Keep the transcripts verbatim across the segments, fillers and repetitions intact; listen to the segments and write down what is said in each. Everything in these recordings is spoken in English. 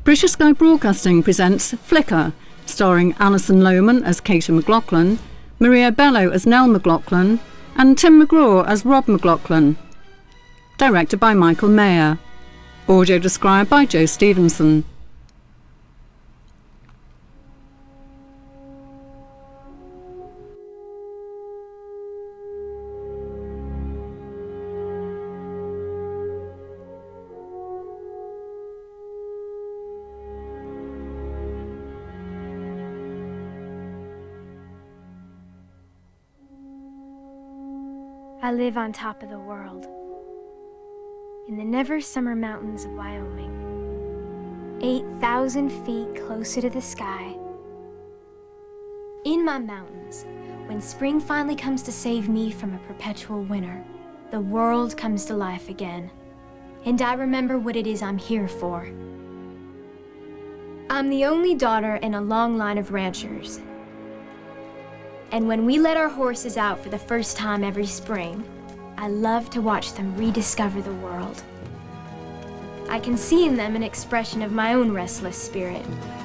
British Sky Broadcasting presents Flicker, starring Alison Lohman as Katie McLaughlin, Maria Bello as Nell McLaughlin, and Tim McGraw as Rob McLaughlin. Directed by Michael Mayer. Audio described by Joe Stevenson. I live on top of the world, in the never-summer mountains of Wyoming, eight thousand feet closer to the sky. In my mountains, when spring finally comes to save me from a perpetual winter, the world comes to life again, and I remember what it is I'm here for. I'm the only daughter in a long line of ranchers. And when we let our horses out for the first time every spring, I love to watch them rediscover the world. I can see in them an expression of my own restless spirit.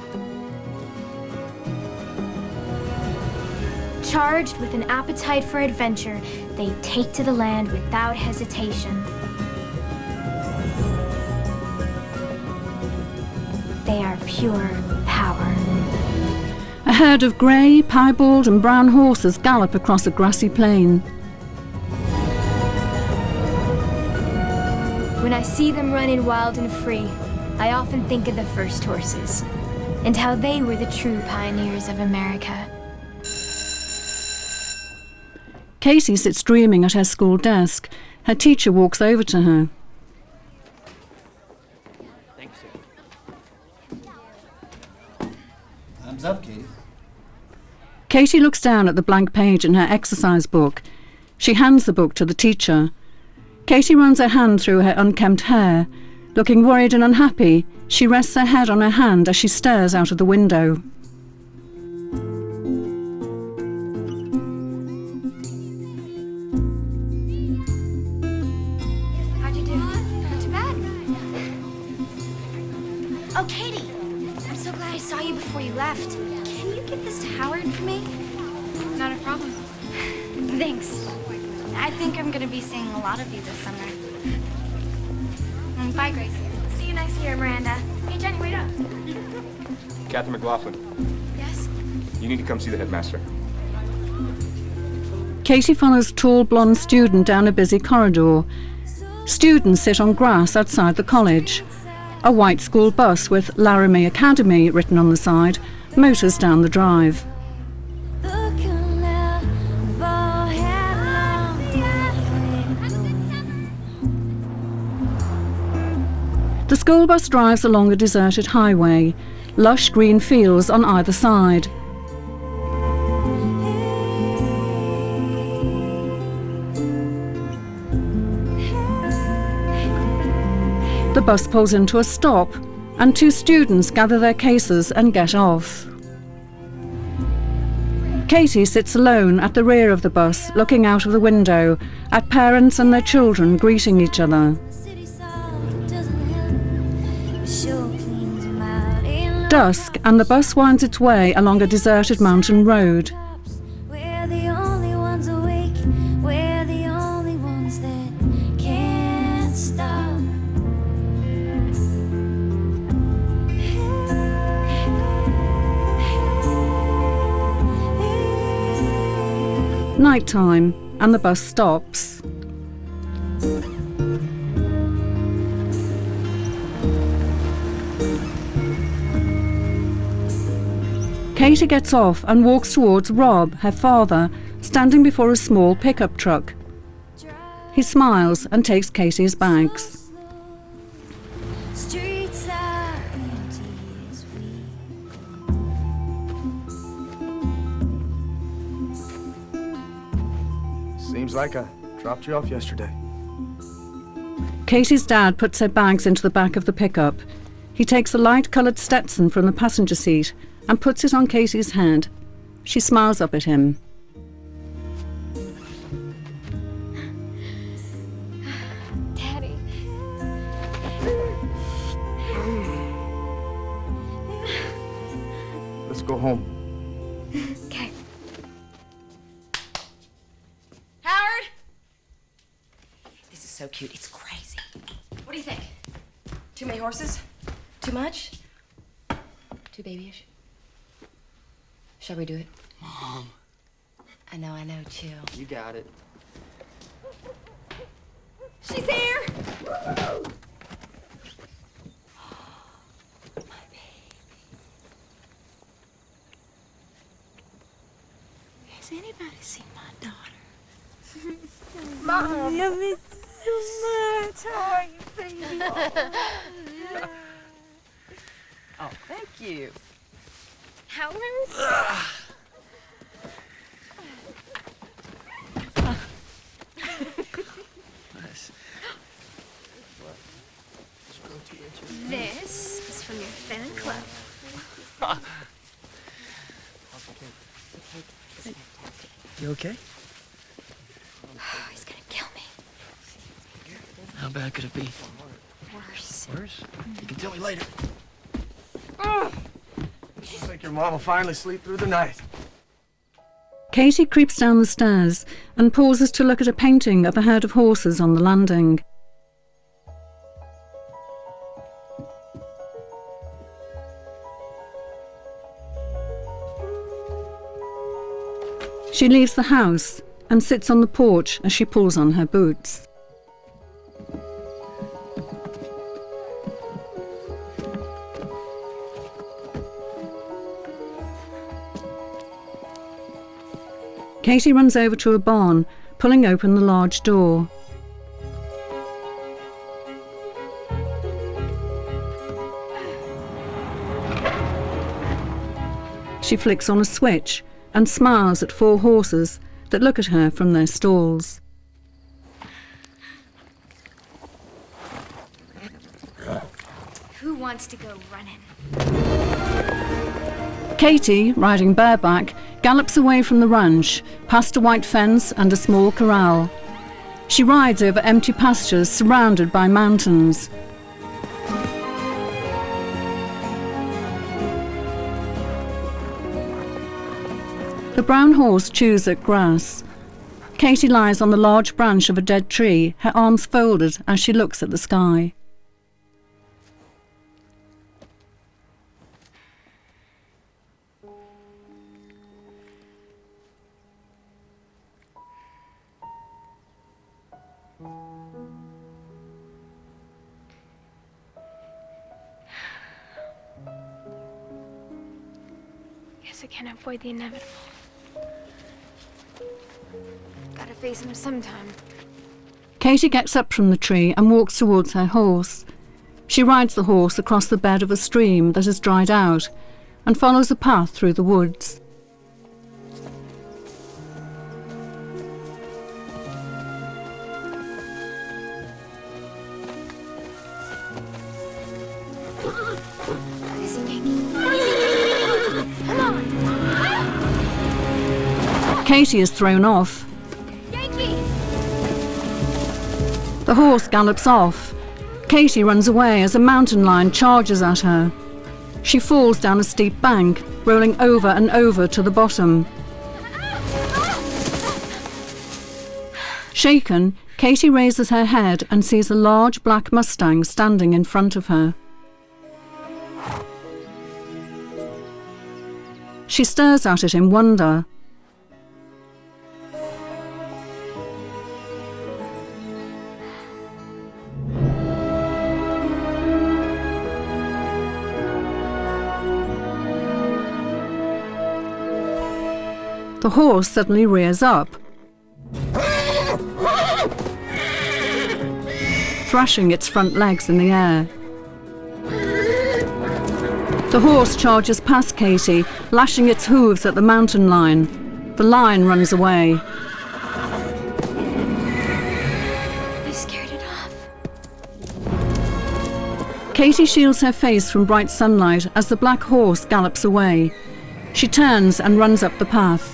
Charged with an appetite for adventure, they take to the land without hesitation. They are pure power. A herd of grey, piebald and brown horses gallop across a grassy plain. When I see them running wild and free, I often think of the first horses, and how they were the true pioneers of America. Katie sits dreaming at her school desk. Her teacher walks over to her. Thanks, sir. Thumbs up, Katie. Katie looks down at the blank page in her exercise book. She hands the book to the teacher. Katie runs her hand through her unkempt hair. Looking worried and unhappy, she rests her head on her hand as she stares out of the window. How'd you do? Not too bad. Oh, Katie! I'm so glad I saw you before you left. Can you give this to Howard for me? Not a problem. Thanks. I think I'm gonna be seeing a lot of you this summer. Mm, Bye, Gracie. See you next year, Miranda. Hey, Jenny, wait up. Captain McLaughlin, Yes? you need to come see the headmaster. Katie follows a tall blonde student down a busy corridor. Students sit on grass outside the college. A white school bus with Laramie Academy written on the side motors down the drive. The school bus drives along a deserted highway, lush green fields on either side. The bus pulls into a stop, and two students gather their cases and get off. Katie sits alone at the rear of the bus, looking out of the window at parents and their children greeting each other. Dusk, and the bus winds its way along a deserted mountain road. We're the only ones awake, we're the only ones that can't stop. Nighttime, and the bus stops. Katie gets off and walks towards Rob, her father, standing before a small pickup truck. He smiles and takes Katie's bags. Streets are empty as we Seems like I dropped you off yesterday. Katie's dad puts her bags into the back of the pickup. He takes a light-coloured Stetson from the passenger seat and puts it on Katie's head. She smiles up at him. Daddy. go home. Okay. Howard! This is so cute. It's crazy. What do you think? Too many horses? Too much? Too babyish? Shall we do it? Mom. I know, I know. Chill. You got it. She's here! Has anybody seen my daughter? Mom. I love you so much. How are you, baby? Oh, thank you. Howard? This is from your fan club. You okay? Oh, he's gonna kill me. How bad could it be? Worse. Worse? You can tell me later. Looks like your mom will finally sleep through the night. Katie creeps down the stairs and pauses to look at a painting of a herd of horses on the landing. She leaves the house and sits on the porch as she pulls on her boots. Katie runs over to a barn, pulling open the large door. She flicks on a switch and smiles at four horses that look at her from their stalls. Who wants to go running? Katie, riding bareback, gallops away from the ranch, past a white fence and a small corral. She rides over empty pastures surrounded by mountains. The brown horse chews at grass. Katie lies on the large branch of a dead tree, her arms folded as she looks at the sky. Guess I can't avoid the inevitable. Gotta face him sometime. Katie gets up from the tree and walks towards her horse. She rides the horse across the bed of a stream that has dried out and follows a path through the woods. Katie is thrown off. Yankee! The horse gallops off. Katie runs away as a mountain lion charges at her. She falls down a steep bank, rolling over and over to the bottom. Shaken, Katie raises her head and sees a large black Mustang standing in front of her. She stares at it in wonder. The horse suddenly rears up, thrashing its front legs in the air. The horse charges past Katie, lashing its hooves at the mountain lion. The lion runs away. They scared it off. Katie shields her face from bright sunlight as the black horse gallops away. She turns and runs up the path.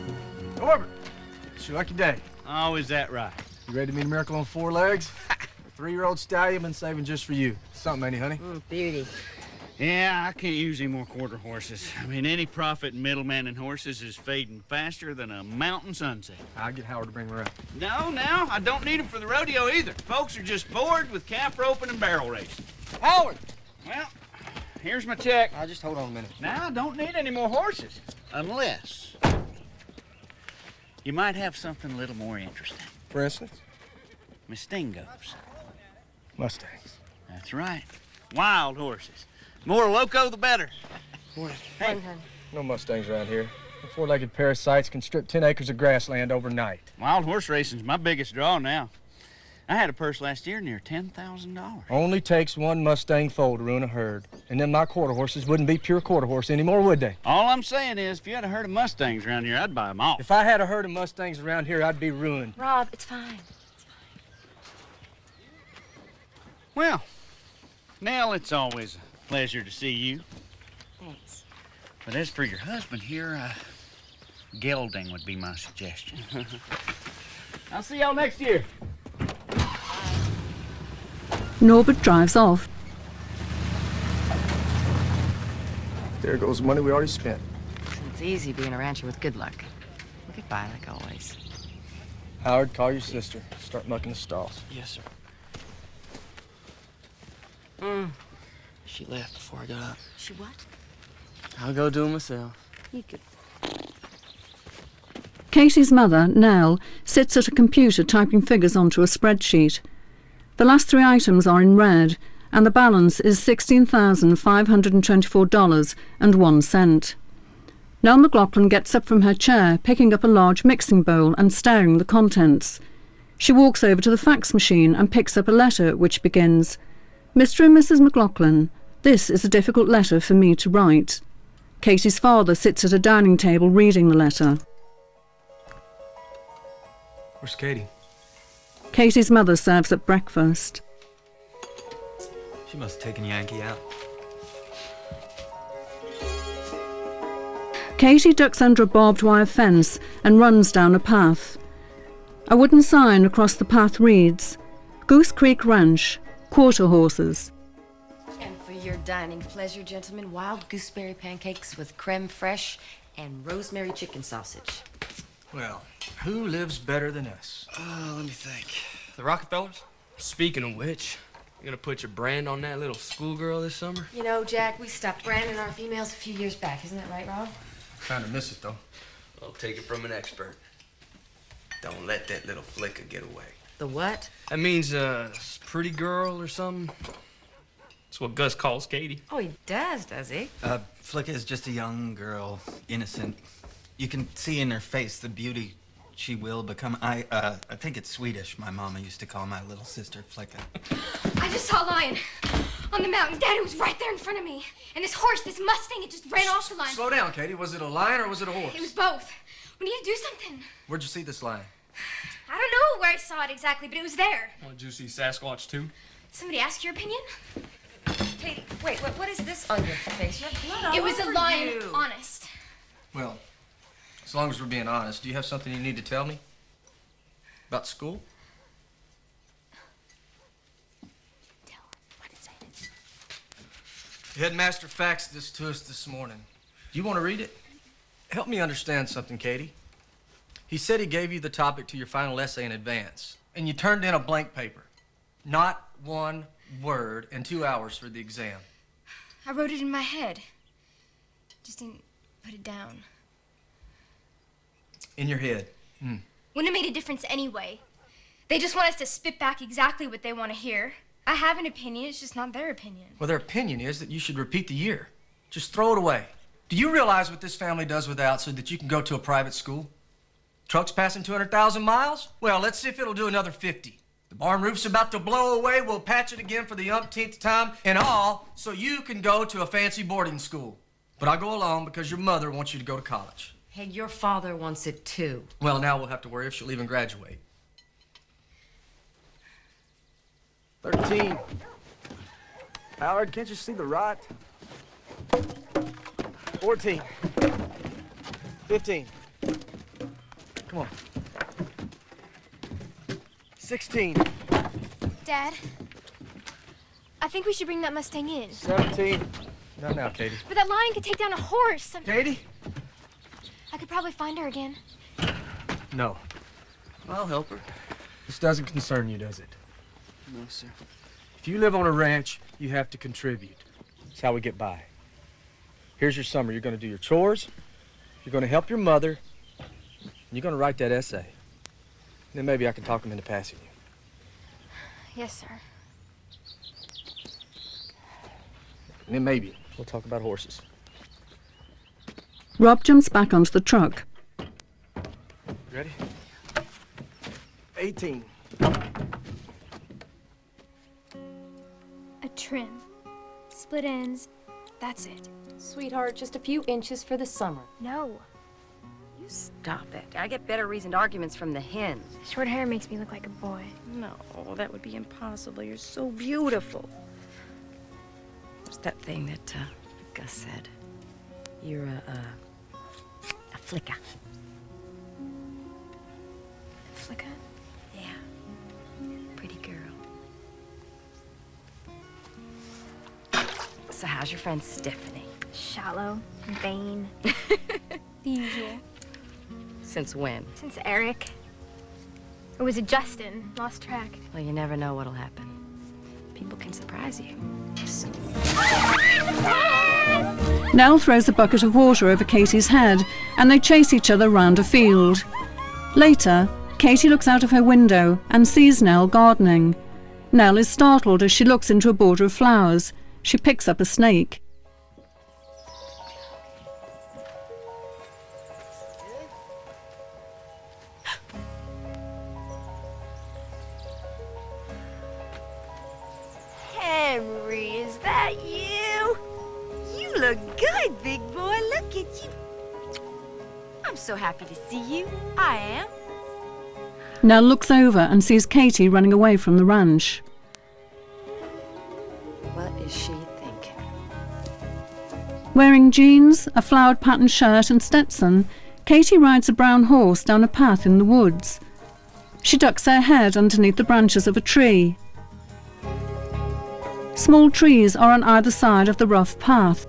Norbert, it's your lucky day. Oh, is that right? You ready to meet a miracle on four legs? Three-year-old stallion been saving just for you. Something, ain't he, honey? Mm, beauty. Yeah, I can't use any more quarter horses. I mean, any profit in middleman in horses is fading faster than a mountain sunset. I'll get Howard to bring her up. No, no, I don't need them for the rodeo either. Folks are just bored with calf roping and barrel racing. Howard! Well, here's my check. I'll just hold on a minute. Now, I don't need any more horses. Unless you might have something a little more interesting. For instance? Mustingos. Mustangs. That's right. Wild horses. More loco, the better. Boy, Hey, no Mustangs around here. The four-legged parasites can strip ten acres of grassland overnight. wild horse racing's my biggest draw now. I had a purse last year near ten thousand dollars. Only takes one Mustang foal to ruin a herd. And then my quarter horses wouldn't be pure quarter horse anymore, would they? All I'm saying is, if you had a herd of Mustangs around here, I'd buy them all. If I had a herd of Mustangs around here, I'd be ruined. Rob, it's fine. Well, Nell, it's always a pleasure to see you. Thanks. But as for your husband here, uh, gelding would be my suggestion. I'll see y'all next year. Norbert drives off. There goes money we already spent. It's easy being a rancher with good luck. We'll get by like always. Howard, call your sister. Start mucking the stalls. Yes, sir. Mm. She left before I got up. She what? I'll go do it myself. You could. Katie's mother, Nell, sits at a computer typing figures onto a spreadsheet. The last three items are in red, and the balance is sixteen thousand five hundred twenty-four dollars and one cent. Nell McLaughlin gets up from her chair, picking up a large mixing bowl and staring the contents. She walks over to the fax machine and picks up a letter which begins, Mister and Missus McLaughlin, this is a difficult letter for me to write. Katie's father sits at a dining table reading the letter. Where's Katie? Katie's mother serves up breakfast. She must have taken Yankee out. Katie ducks under a barbed wire fence and runs down a path. A wooden sign across the path reads, Goose Creek Ranch, quarter horses. And for your dining pleasure, gentlemen, wild gooseberry pancakes with creme fraiche and rosemary chicken sausage. Well, who lives better than us? Uh, let me think. The Rockefellers? Speaking of which, you gonna put your brand on that little schoolgirl this summer? You know, Jack, we stopped branding our females a few years back. Isn't that right, Rob? Kind of miss it, though. I'll take it from an expert. Don't let that little flicker get away. The what? That means a pretty girl or something. That's what Gus calls Katie. Oh, he does, does he? Uh, Flicka is just a young girl, innocent. You can see in her face the beauty she will become. I, uh, I think it's Swedish. My mama used to call my little sister Flicka. I just saw a lion on the mountain. Daddy was right there in front of me. And this horse, this Mustang, it just ran off the line. Slow down, Katie. Was it a lion or was it a horse? It was both. We need to do something. Where'd you see this lion? I don't know where I saw it exactly, but it was there. Oh, did you see Sasquatch too? Somebody ask your opinion? Hey, wait, what, what is this on your face? You have blood all It was a over lion, you. honest. Well, as long as we're being honest, do you have something you need to tell me? About school? Tell her. What is it? The headmaster faxed this to us this morning. Do you want to read it? Help me understand something, Katie. He said he gave you the topic to your final essay in advance, and you turned in a blank paper. Not one word in two hours for the exam. I wrote it in my head. Just didn't put it down. In your head. Hmm. Wouldn't have made a difference anyway. They just want us to spit back exactly what they want to hear. I have an opinion, it's just not their opinion. Well, their opinion is that you should repeat the year. Just throw it away. Do you realize what this family does without so that you can go to a private school? Trucks passing two hundred thousand miles? Well, let's see if it'll do another fifty. The barn roof's about to blow away. We'll patch it again for the umpteenth time and all so you can go to a fancy boarding school. But I'll go along because your mother wants you to go to college. Hey, your father wants it too. Well, now we'll have to worry if she'll even graduate. Thirteen. Howard, can't you see the rot? Fourteen. Fifteen. Come on. Sixteen. Dad, I think we should bring that Mustang in. seventeen. Not now, Katie. But that lion could take down a horse. I'm... Katie? I could probably find her again. No. I'll help her. This doesn't concern you, does it? No, sir. If you live on a ranch, you have to contribute. It's how we get by. Here's your summer. You're going to do your chores. You're going to help your mother. And you're going to write that essay. Then maybe I can talk them into passing you. Yes, sir. And then maybe we'll talk about horses. Rob jumps back onto the truck. Ready? eighteen. A trim. Split ends. That's it. Sweetheart, just a few inches for the summer. No. You stop it. I get better reasoned arguments from the hen. Short hair makes me look like a boy. No, that would be impossible. You're so beautiful. What's that thing that uh, Gus said? You're a, a, a flicka. Flicka? Yeah. Pretty girl. So how's your friend Stephanie? Shallow, vain. The usual. Since when? Since Eric. Or was it Justin? Lost track. Well, you never know what'll happen. People can surprise you. So... Nell throws a bucket of water over Katie's head and they chase each other round a field. Later, Katie looks out of her window and sees Nell gardening. Nell is startled as she looks into a border of flowers. She picks up a snake. Henry, is that you? You look good, big boy. Look at you. I'm so happy to see you. I am. Nell looks over and sees Katie running away from the ranch. What is she thinking? Wearing jeans, a flowered patterned shirt and Stetson, Katie rides a brown horse down a path in the woods. She ducks her head underneath the branches of a tree. Small trees are on either side of the rough path.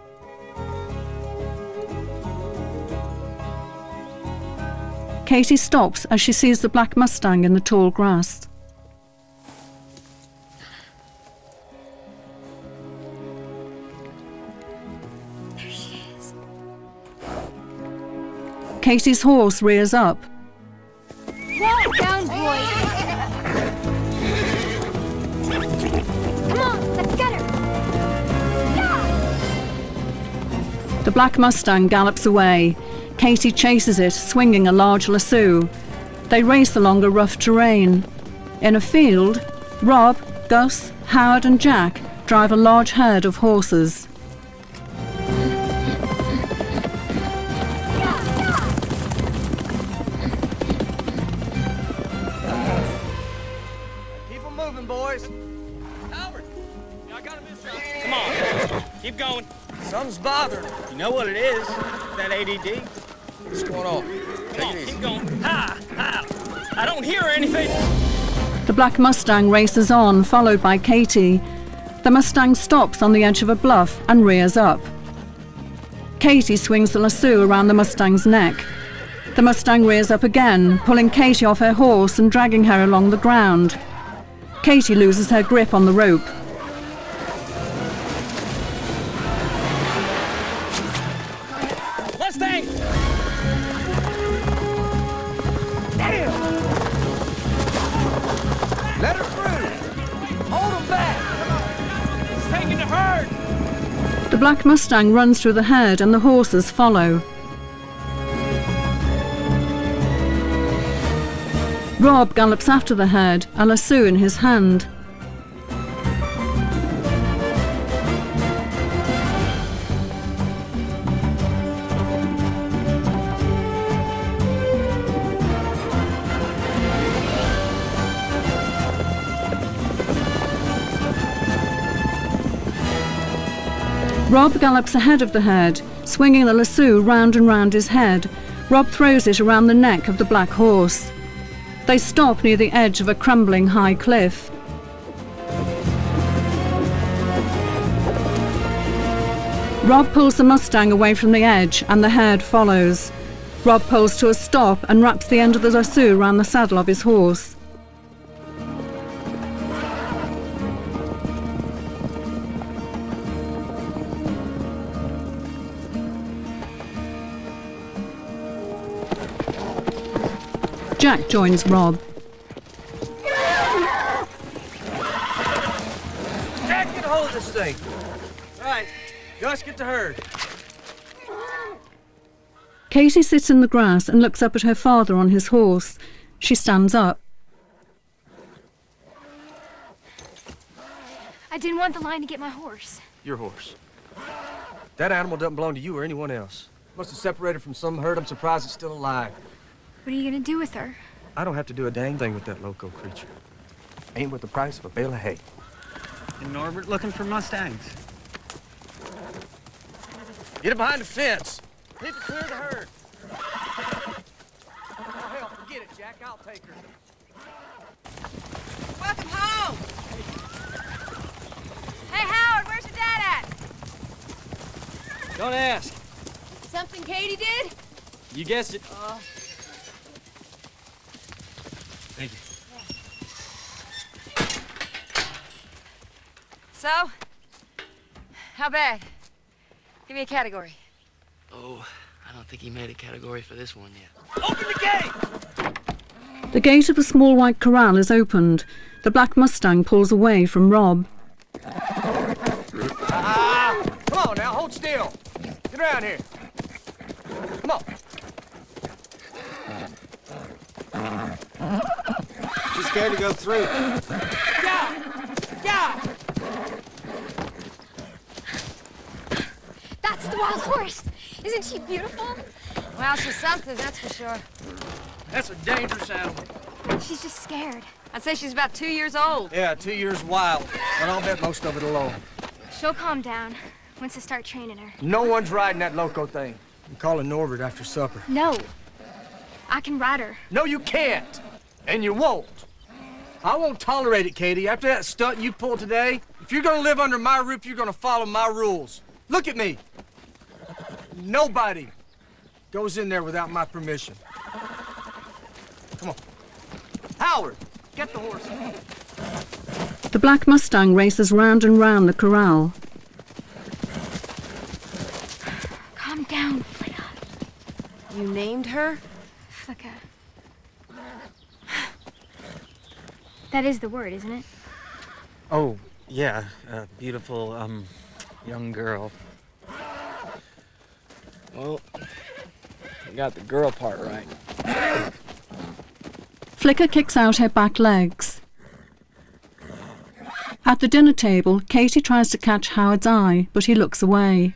Katie stops as she sees the black Mustang in the tall grass. There she is. Katie's horse rears up. Whoa, down, boy. Come on, let's get her. Yeah! The black Mustang gallops away. Katie chases it, swinging a large lasso. They race along a rough terrain. In a field, Rob, Gus, Howard and Jack drive a large herd of horses. Keep them moving, boys. Howard! I got him inside. Come on. Keep going. Something's bothering her. You know what it is? That A D D. What's going on? Come on, keep going. Ha! Ha! I don't hear anything. The black Mustang races on, followed by Katie. The Mustang stops on the edge of a bluff and rears up. Katie swings the lasso around the Mustang's neck. The Mustang rears up again, pulling Katie off her horse and dragging her along the ground. Katie loses her grip on the rope. Mustang! Let her through! Hold them back! He's taking the herd! The black Mustang runs through the herd and the horses follow. Rob gallops after the herd, a lasso in his hand. Rob gallops ahead of the herd, swinging the lasso round and round his head. Rob throws it around the neck of the black horse. They stop near the edge of a crumbling high cliff. Rob pulls the Mustang away from the edge and the herd follows. Rob pulls to a stop and wraps the end of the lasso around the saddle of his horse. Jack joins Rob. Jack, get a hold of this thing. All right, Gus, get the herd. Katie sits in the grass and looks up at her father on his horse. She stands up. I didn't want the lion to get my horse. Your horse. That animal doesn't belong to you or anyone else. Must have separated from some herd. I'm surprised it's still alive. What are you gonna do with her? I don't have to do a dang thing with that loco creature. Ain't worth the price of a bale of hay. And Norbert looking for Mustangs. Get it behind the fence. Need to clear the herd. Oh, hell, forget it, Jack. I'll take her. Welcome home! Hey, Howard, where's your dad at? Don't ask. Something Katie did? You guessed it. Uh... Thank you. So? How bad? Give me a category. Oh, I don't think he made a category for this one yet. Open the gate! The gate of the small white corral is opened. The black Mustang pulls away from Rob. Ah! Come on now, hold still. Get around here. Come on. She's scared to go through. Yeah! Yeah! That's the wild horse. Isn't she beautiful? Well, she's something, that's for sure. That's a dangerous animal. She's just scared. I'd say she's about two years old. Yeah, two years wild. But I'll bet most of it alone. She'll calm down once I start training her. No one's riding that loco thing. I'm calling Norbert after supper. No. I can ride her. No, you can't. And you won't. I won't tolerate it, Katie. After that stunt you pulled today, if you're gonna live under my roof, you're gonna follow my rules. Look at me. Nobody goes in there without my permission. Come on. Howard, get the horse. The black Mustang races round and round the corral. Calm down, Flicka. You named her? Flicka. That is the word, isn't it? Oh, yeah. A beautiful, um, young girl. Well, you got the girl part right. Flicka kicks out her back legs. At the dinner table, Katie tries to catch Howard's eye, but he looks away.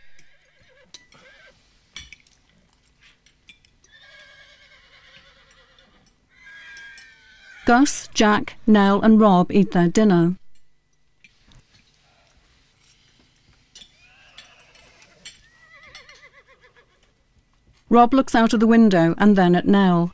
Gus, Jack, Nell and Rob eat their dinner. Rob looks out of the window and then at Nell.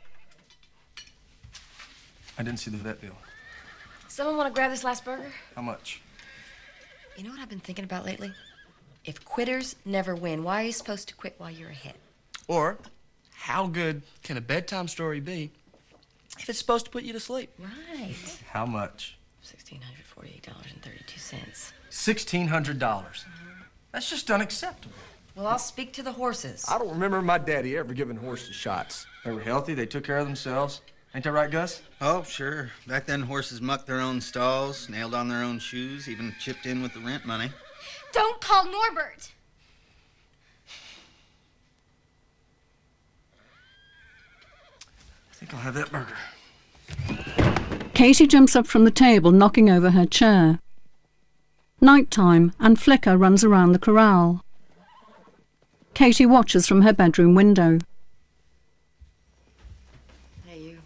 I didn't see the vet bill. Someone want to grab this last burger? How much? You know what I've been thinking about lately? If quitters never win, why are you supposed to quit while you're ahead? Or, how good can a bedtime story be if it's supposed to put you to sleep? Right. How much? sixteen hundred forty-eight dollars and thirty-two cents. sixteen hundred dollars. That's just unacceptable. Well, I'll speak to the horses. I don't remember my daddy ever giving horses shots. They were healthy, they took care of themselves. Ain't that right, Gus? Oh, sure. Back then, horses mucked their own stalls, nailed on their own shoes, even chipped in with the rent money. Don't call Norbert! I think I'll have that burger. Katie jumps up from the table, knocking over her chair. Night time, and Flicka runs around the corral. Katie watches from her bedroom window. Hey, you.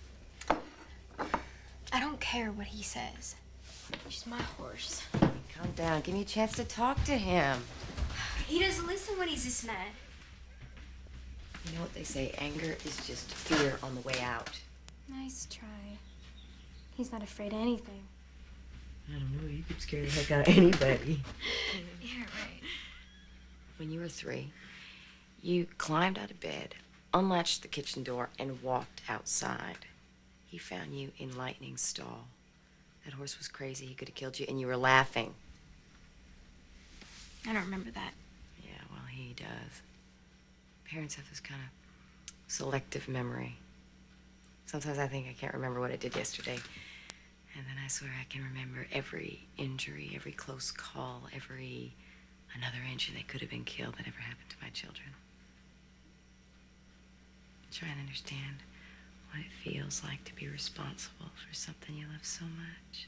I don't care what he says. She's my horse. Calm down. Give me a chance to talk to him. He doesn't listen when he's this mad. You know what they say, anger is just fear on the way out. Nice try. He's not afraid of anything. I don't know, you could scare the heck out of anybody. Yeah, right. when you were three, you climbed out of bed, unlatched the kitchen door, and walked outside. He found you in Lightning's stall. That horse was crazy. He could have killed you, and you were laughing. I don't remember that. Yeah, well, he does. Parents have this kind of selective memory. Sometimes I think I can't remember what I did yesterday. And then I swear I can remember every injury, every close call, every another inch and they could have been killed that ever happened to my children. Try and understand what it feels like to be responsible for something you love so much.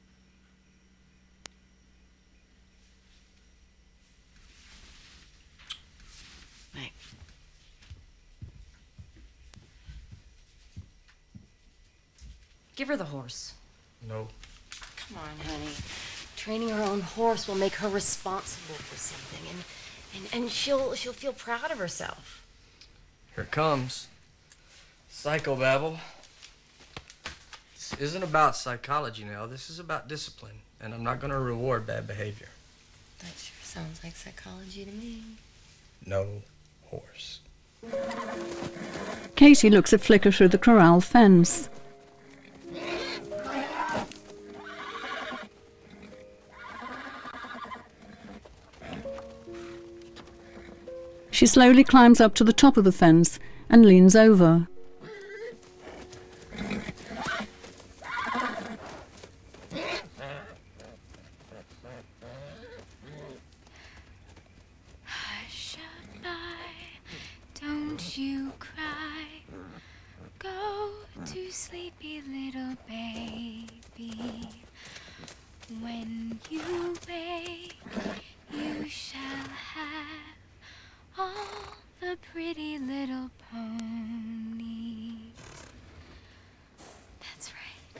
Right. Give her the horse. No. Come on, honey. Training her own horse will make her responsible for something, and and, and she'll she'll feel proud of herself. Here it comes. Psychobabble. This isn't about psychology now. This is about discipline, and I'm not going to reward bad behavior. That sure sounds like psychology to me. No horse. Katie looks at Flicker through the corral fence. She slowly climbs up to the top of the fence and leans over. Hush-a-bye, don't you cry. Go to sleepy little baby. When you wake, you shall have all the pretty little ponies. That's right.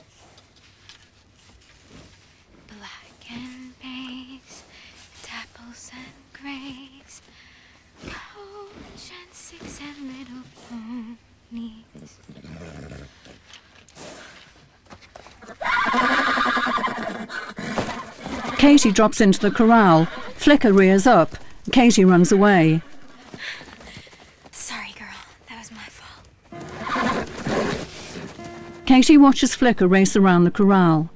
Black and bays, dapples and grays, coach and six and little ponies. Katie drops into the corral. Flicker rears up. Katie runs away. Sorry, girl. That was my fault. Katie watches Flicker race around the corral.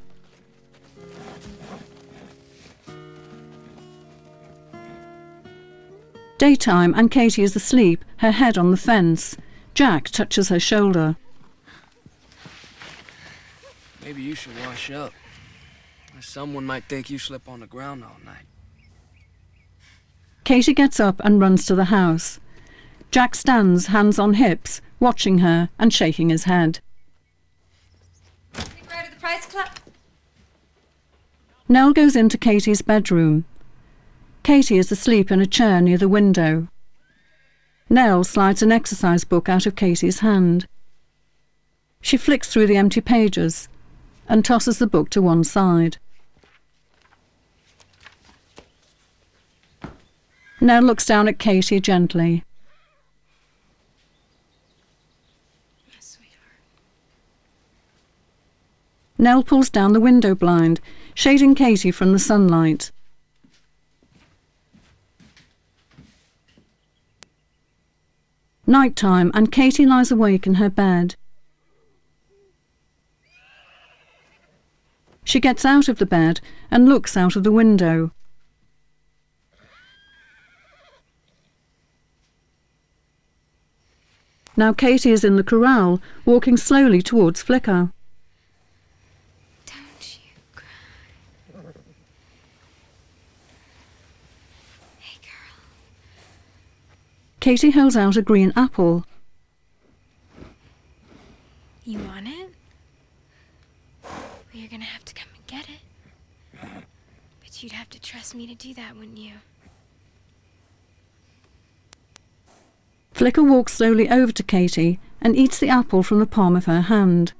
Daytime, and Katie is asleep, her head on the fence. Jack touches her shoulder. Maybe you should wash up. Someone might think you slept on the ground all night. Katie gets up and runs to the house. Jack stands, hands on hips, watching her and shaking his head. Think we're out of the Price Club? Nell goes into Katie's bedroom. Katie is asleep in a chair near the window. Nell slides an exercise book out of Katie's hand. She flicks through the empty pages and tosses the book to one side. Nell looks down at Katie gently. Yes, sweetheart. Nell pulls down the window blind, shading Katie from the sunlight. Night time, and Katie lies awake in her bed. She gets out of the bed and looks out of the window. Now Katie is in the corral, walking slowly towards Flicker. Don't you cry. Hey, girl. Katie holds out a green apple. You want it? Well, you're gonna have to come and get it. But you'd have to trust me to do that, wouldn't you? Flicker walks slowly over to Katie and eats the apple from the palm of her hand.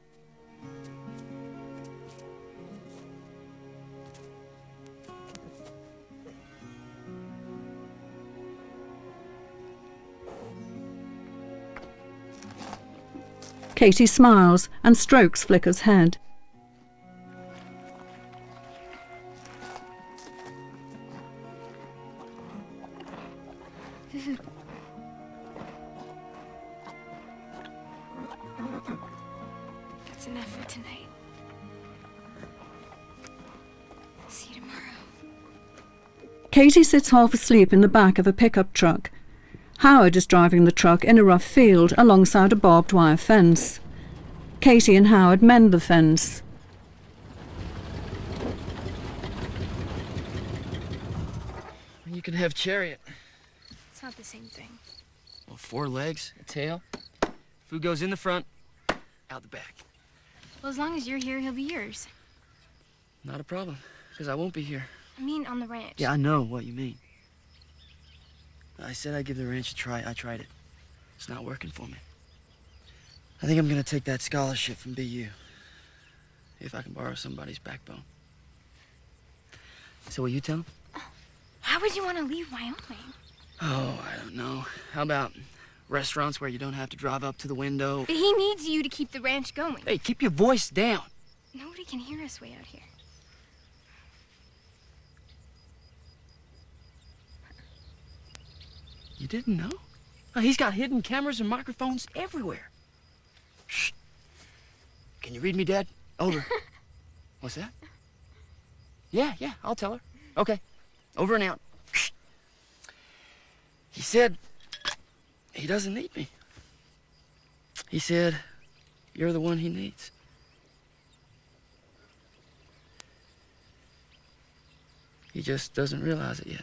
Katie smiles and strokes Flicker's head. That's enough for tonight. See you tomorrow. Katie sits half asleep in the back of a pickup truck. Howard is driving the truck in a rough field alongside a barbed wire fence. Katie and Howard mend the fence. You can have Chariot. It's not the same thing. Well, four legs, a tail. Food goes in the front, out the back. Well, as long as you're here, he'll be yours. Not a problem, because I won't be here. I mean, on the ranch. Yeah, I know what you mean. I said I'd give the ranch a try. I tried it. It's not working for me. I think I'm gonna take that scholarship from B U. If I can borrow somebody's backbone. So will you tell him? Why would you want to leave Wyoming? Oh, I don't know. How about restaurants where you don't have to drive up to the window? But he needs you to keep the ranch going. Hey, keep your voice down. Nobody can hear us way out here. You didn't know? Oh, he's got hidden cameras and microphones everywhere. Shh. Can you read me, Dad? Over. What's that? Yeah, yeah, I'll tell her. Okay. Over and out. Shh. He said he doesn't need me. He said you're the one he needs. He just doesn't realize it yet.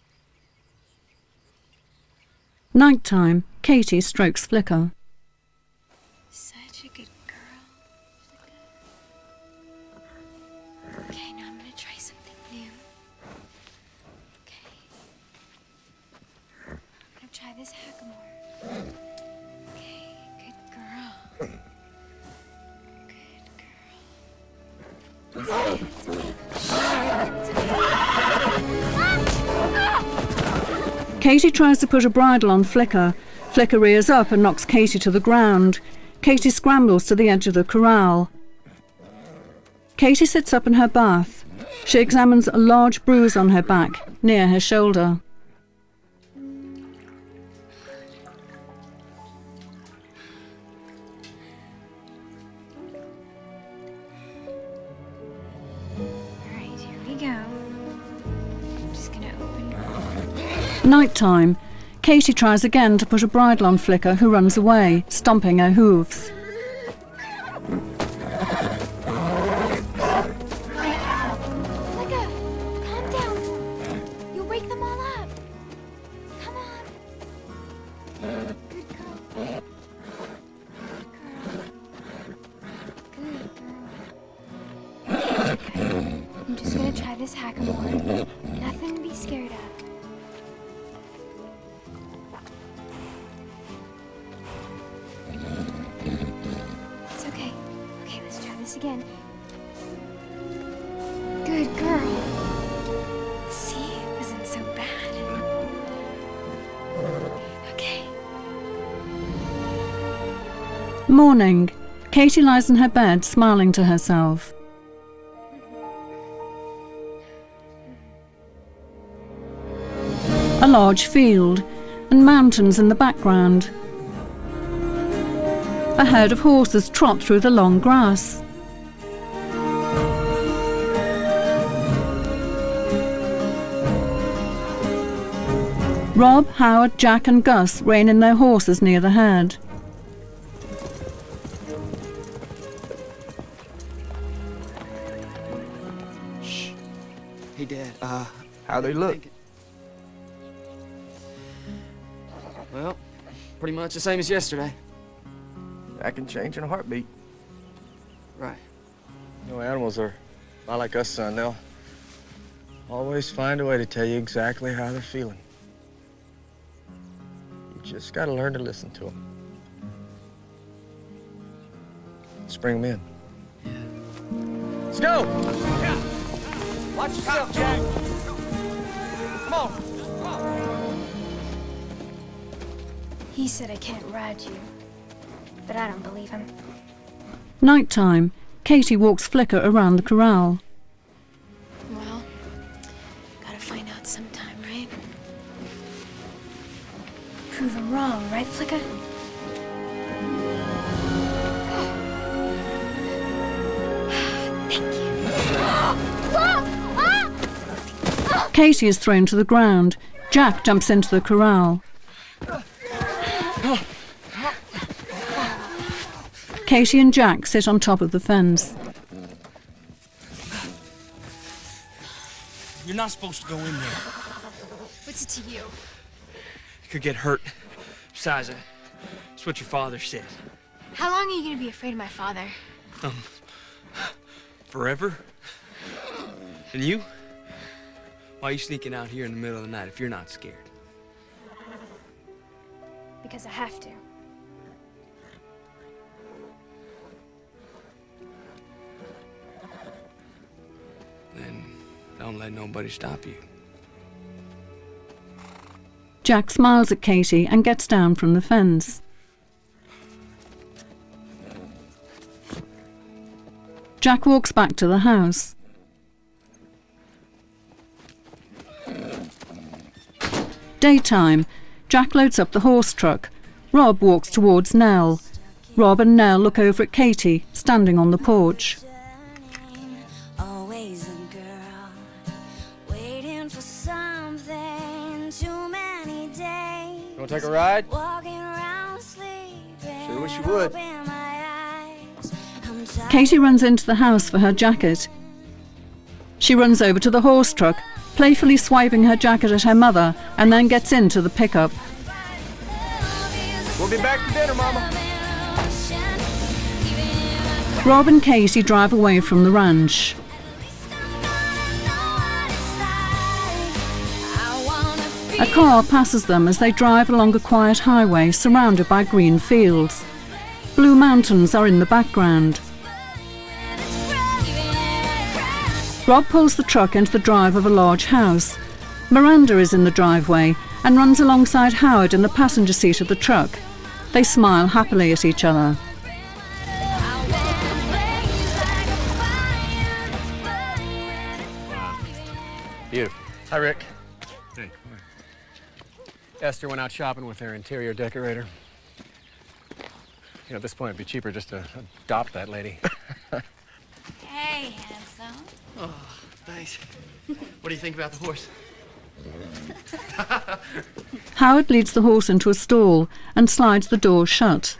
Nighttime, Katie strokes Flicker. Such a good girl. Okay, now I'm gonna try something new. Okay. I'm gonna try this hackamore. Okay, good girl. Good girl. It's okay. It's okay. Katie tries to put a bridle on Flicker. Flicker rears up and knocks Katie to the ground. Katie scrambles to the edge of the corral. Katie sits up in her bath. She examines a large bruise on her back, near her shoulder. Alright, here we go. I'm just gonna open Nighttime. Katie tries again to put a bridle on Flicker, who runs away, stomping her hooves. Flicka, calm down. You'll wake them all up. Come on. Good girl. Good girl. Good girl. I'm just gonna try this hackamore. Nothing to be scared of. It's okay. Okay, let's try this again. Good girl. See, it wasn't so bad. Okay. Morning. Katie lies in her bed, smiling to herself. A large field and mountains in the background. A herd of horses trot through the long grass. Rob, Howard, Jack and Gus rein in their horses near the herd. Shh. Hey, Dad, uh... How they look? Well, pretty much the same as yesterday. That can change in a heartbeat. Right. You know, animals are a lot like us, son. They'll always find a way to tell you exactly how they're feeling. You just gotta learn to listen to them. Let's bring them in. Yeah. Let's go! Yeah. Watch yourself, Jack. Come on. Come on. He said I can't ride you, but I don't believe him. Nighttime. Katie walks Flicker around the corral. Well, gotta find out sometime, right? Prove him wrong, right, Flicka? Katie is thrown to the ground. Jack jumps into the corral. Katie and Jack sit on top of the fence. You're not supposed to go in there. What's it to you? You could get hurt. Besides, that's what your father said. How long are you gonna be afraid of my father? Um, forever? And you? Why are you sneaking out here in the middle of the night if you're not scared? Because I have to. Then don't let nobody stop you. Jack smiles at Katie and gets down from the fence. Jack walks back to the house. Daytime. Jack loads up the horse truck. Rob walks towards Nell. Rob and Nell look over at Katie, standing on the porch. Always a girl, waiting for something too many days. You want to take a ride? Walking around sleeping. Sure wish you would. Open my eyes. I'm tired. Katie runs into the house for her jacket. She runs over to the horse truck, playfully swiping her jacket at her mother, and then gets into the pickup. We'll be back for dinner, Mama. Rob and Katie drive away from the ranch. A car passes them as they drive along a quiet highway surrounded by green fields. Blue mountains are in the background. Rob pulls the truck into the drive of a large house. Miranda is in the driveway and runs alongside Howard in the passenger seat of the truck. They smile happily at each other. Beautiful. Hi, Rick. Hey. Esther went out shopping with her interior decorator. You know, at this point, it'd be cheaper just to adopt that lady. Hey, handsome. Oh, thanks. What do you think about the horse? Howard leads the horse into a stall and slides the door shut.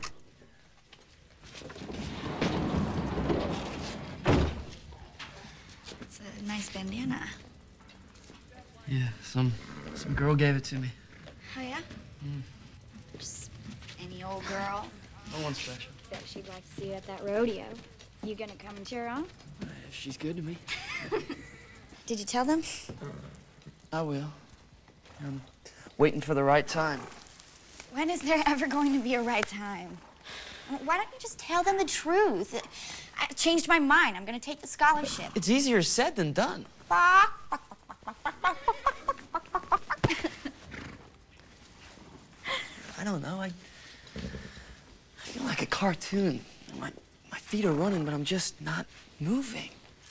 It's a nice bandana. Yeah, some some girl gave it to me. Oh, yeah? Mm. Just any old girl. No one special. Bet she'd like to see you at that rodeo. You gonna come and cheer on? If she's good to me. Did you tell them? I will. I'm waiting for the right time. When is there ever going to be a right time? Why don't you just tell them the truth? I changed my mind. I'm gonna take the scholarship. It's easier said than done. I I don't know. I, I feel like a cartoon. My, my feet are running, but I'm just not moving.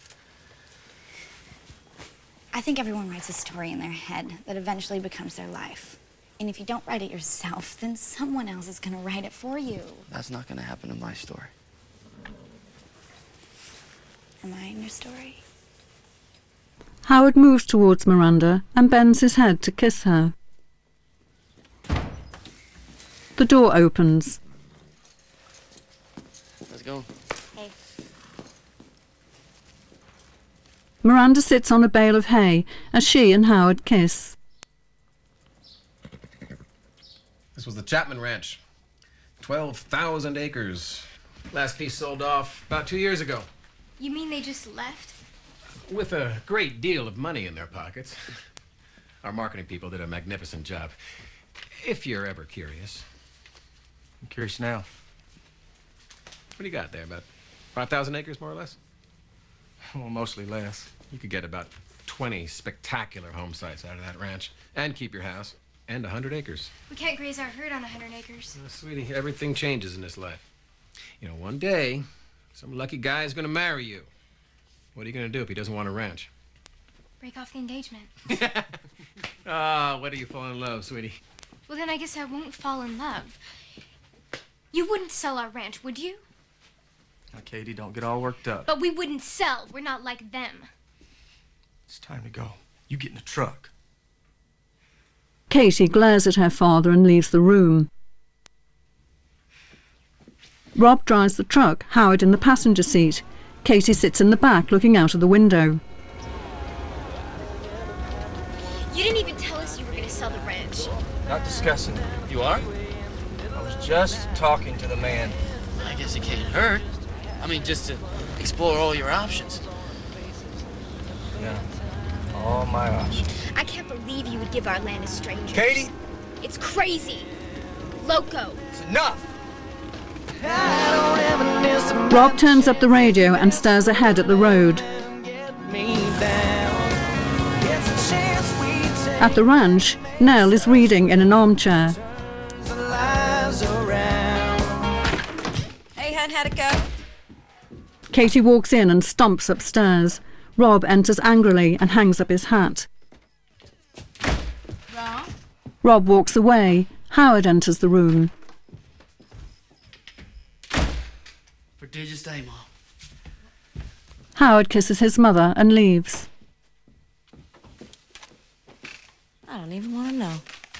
I think everyone writes a story in their head that eventually becomes their life. And if you don't write it yourself, then someone else is gonna write it for you. That's not gonna happen in my story. Am I in your story? Howard moves towards Miranda and bends his head to kiss her. The door opens. Let's go. Hey. Miranda sits on a bale of hay as she and Howard kiss. This was the Chapman Ranch. twelve thousand acres. Last piece sold off about two years ago. You mean they just left? With a great deal of money in their pockets. Our marketing people did a magnificent job. If you're ever curious. I'm curious now. What do you got there? About five thousand acres, more or less? Well, mostly less. You could get about twenty spectacular home sites out of that ranch. And keep your house. And one hundred acres. We can't graze our herd on a hundred acres. Oh, sweetie, everything changes in this life. You know, one day, some lucky guy is going to marry you. What are you going to do if he doesn't want a ranch? Break off the engagement. Ah, when do you fall in love, sweetie? Well, then I guess I won't fall in love. You wouldn't sell our ranch, would you? Now, Katie, don't get all worked up. But we wouldn't sell. We're not like them. It's time to go. You get in the truck. Katie glares at her father and leaves the room. Rob drives the truck, Howard in the passenger seat. Katie sits in the back looking out of the window. You didn't even tell us you were going to sell the ranch. Not discussing it. You are? I was just talking to the man. I guess it can't hurt. I mean, just to explore all your options. Yeah, all my options. I can't believe you would give our land to strangers. Katie? It's crazy. Loco. It's enough. Rob turns up the radio and stares ahead at the road. At the ranch, Nell is reading in an armchair. Hey, hun, how'd it go? Katie walks in and stomps upstairs. Rob enters angrily and hangs up his hat. Rob? Rob walks away. Howard enters the room. Prodigious day, Mom. Howard kisses his mother and leaves. I don't even want to know.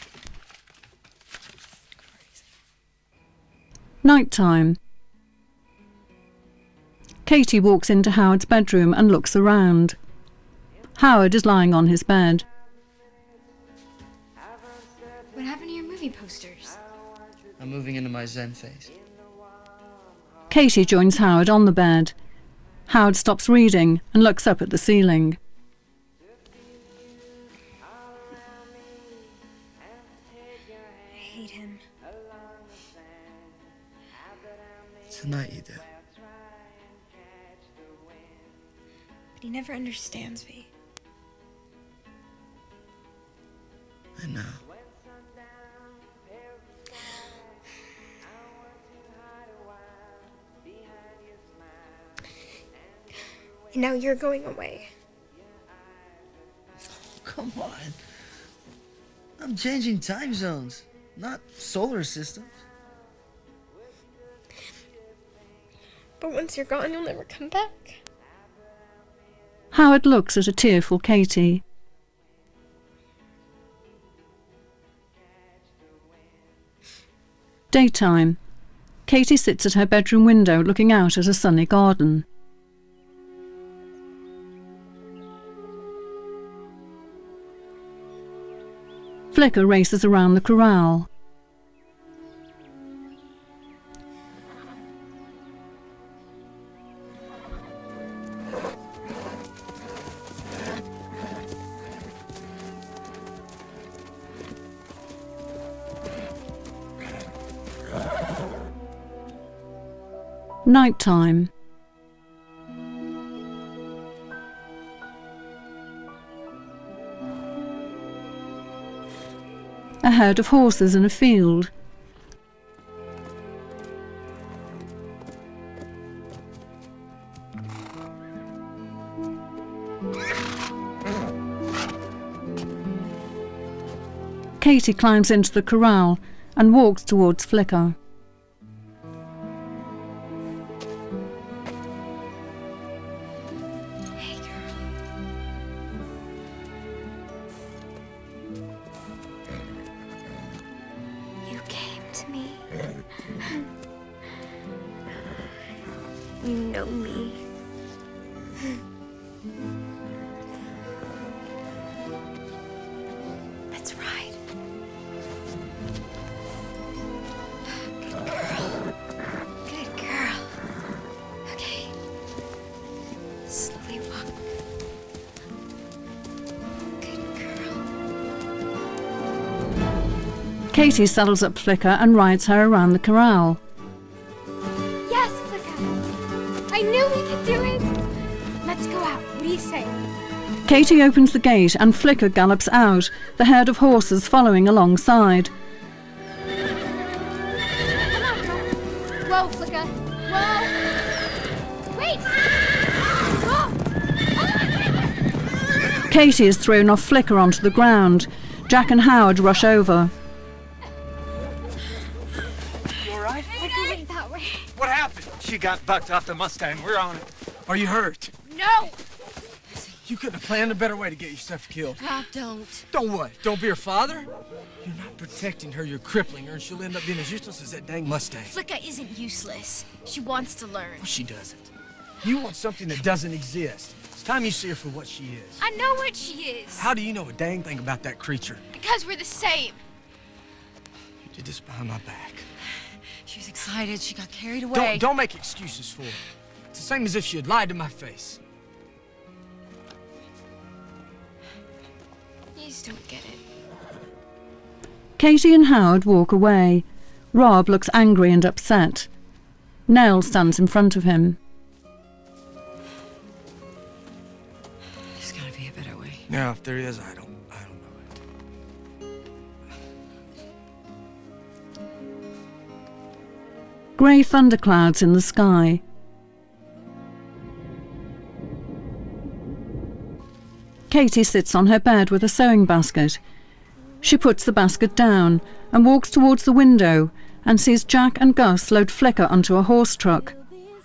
Night time. Katie walks into Howard's bedroom and looks around. Howard is lying on his bed. What happened to your movie posters? I'm moving into my Zen phase. Katie joins Howard on the bed. Howard stops reading and looks up at the ceiling. I hate him. Tonight you do. But he never understands me. I know. And now you're going away. Come on. I'm changing time zones, not solar systems. But once you're gone, you'll never come back. Howard looks at a tearful Katie. Daytime. Katie sits at her bedroom window looking out at a sunny garden. Flicker races around the corral. Nighttime. A herd of horses in a field. Katie climbs into the corral and walks towards Flicker. You know me. That's right. Good girl. Good girl. Okay. Slowly walk. Good girl. Katie saddles up Flicker and rides her around the corral. Yes, Flicker. I knew we could do it. Let's go out. What do you say? Katie opens the gate and Flicker gallops out, the herd of horses following alongside. Whoa, Flicker. Whoa. Wait. Whoa. Katie is thrown off Flicker onto the ground. Jack and Howard rush over. You all right? Flicker went that way. What happened? She got bucked off the Mustang. We're on it. Are you hurt? No. You couldn't have planned a better way to get yourself killed. Rob, don't. Don't what? Don't be her father? You're not protecting her, you're crippling her, and she'll end up being as useless as that dang Mustang. Flicka isn't useless. She wants to learn. Well, she doesn't. You want something that doesn't exist. It's time you see her for what she is. I know what she is. How do you know a dang thing about that creature? Because we're the same. You did this behind my back. She was excited. She got carried away. Don't, don't make excuses for it. It's the same as if she had lied to my face. You just don't get it. Katie and Howard walk away. Rob looks angry and upset. Nell stands in front of him. There's gotta be a better way. Now, if there is, I don't, I don't know it. Grey thunderclouds in the sky. Katie sits on her bed with a sewing basket. She puts the basket down and walks towards the window and sees Jack and Gus load Flicka onto a horse truck.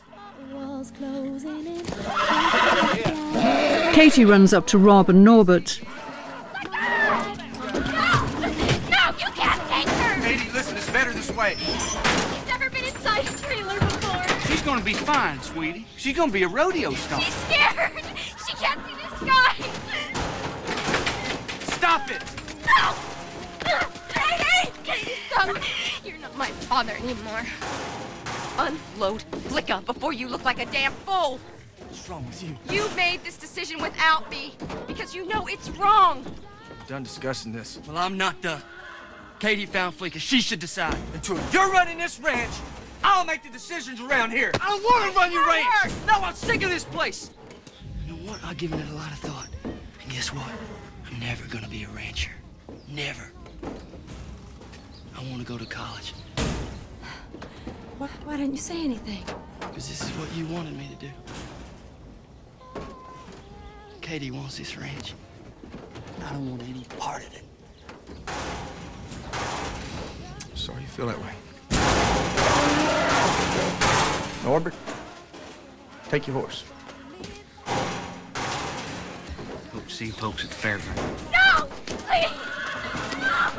Katie runs up to Rob and Norbert. No, you can't take her! Katie, listen, it's better this way. She's never been inside a trailer before. She's gonna be fine, sweetie. She's gonna be a rodeo star. She's scared. She can't see the sky. Stop it! No! Katie! Katie, stop! You're not my father anymore. Unload Flicka before you look like a damn fool. What's wrong with you? You made this decision without me because you know it's wrong. We're done discussing this. Well, I'm not done. Katie found Flicka. She should decide. Until you're running this ranch, I'll make the decisions around here. I don't want to run your ranch. No, I'm sick of this place. You know what? I've given it a lot of thought. And guess what? I'm never gonna be a rancher. Never. I want to go to college. Why, why didn't you say anything? Because this is what you wanted me to do. Katie wants this ranch. I don't want any part of it. Sorry you feel that way. Norbert, take your horse. Hope to see folks at the fairground. No! Please! No!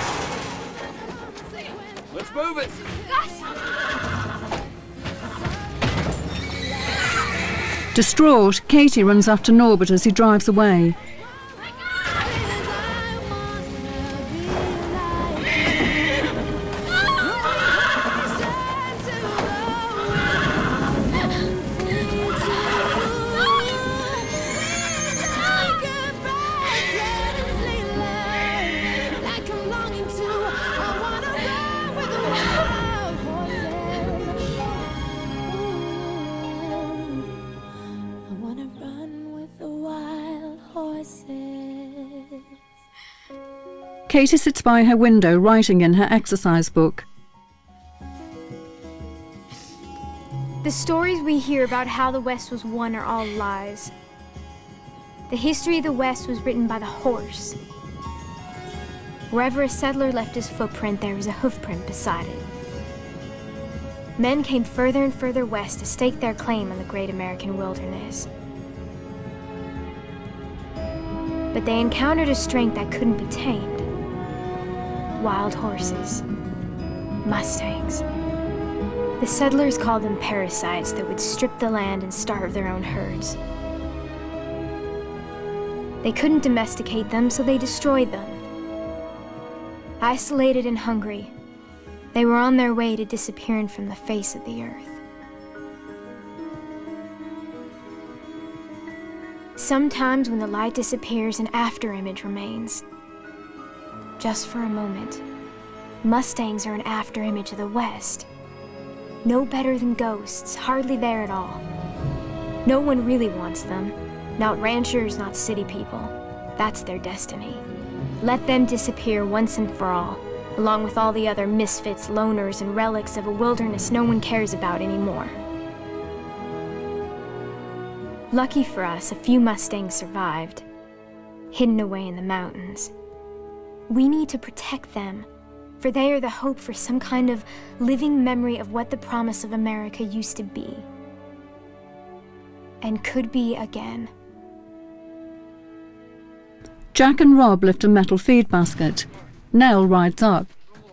Let's move it. Gus! Distraught, Katie runs after Norbert as he drives away. Katie sits by her window writing in her exercise book. The stories we hear about how the West was won are all lies. The history of the West was written by the horse. Wherever a settler left his footprint, there was a hoofprint beside it. Men came further and further west to stake their claim on the great American wilderness. But they encountered a strength that couldn't be tamed. Wild horses. Mustangs. The settlers called them parasites that would strip the land and starve their own herds. They couldn't domesticate them, so they destroyed them. Isolated and hungry, they were on their way to disappearing from the face of the earth. Sometimes when the light disappears, an afterimage remains. Just for a moment. Mustangs are an afterimage of the West. No better than ghosts, hardly there at all. No one really wants them. Not ranchers, not city people. That's their destiny. Let them disappear once and for all, along with all the other misfits, loners, and relics of a wilderness no one cares about anymore. Lucky for us, a few Mustangs survived, hidden away in the mountains. We need to protect them, for they are the hope for some kind of living memory of what the promise of America used to be, and could be again. Jack and Rob lift a metal feed basket. Nell rides up.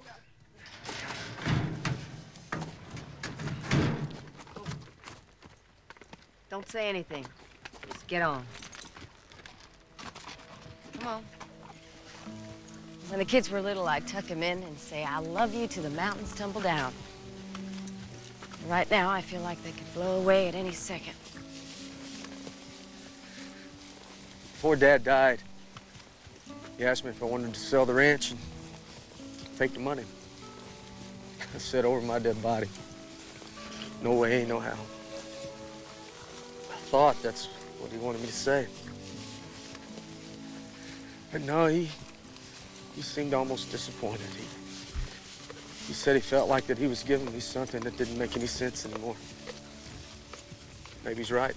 Don't say anything. Just get on. Come on. When the kids were little, I'd tuck them in and say, I love you till the mountains tumble down. Right now, I feel like they could blow away at any second. Before Dad died, he asked me if I wanted to sell the ranch and take the money. I said over my dead body, no way, no how. I thought that's what he wanted me to say. But no, he, he seemed almost disappointed. He, he said he felt like that he was giving me something that didn't make any sense anymore. Maybe he's right.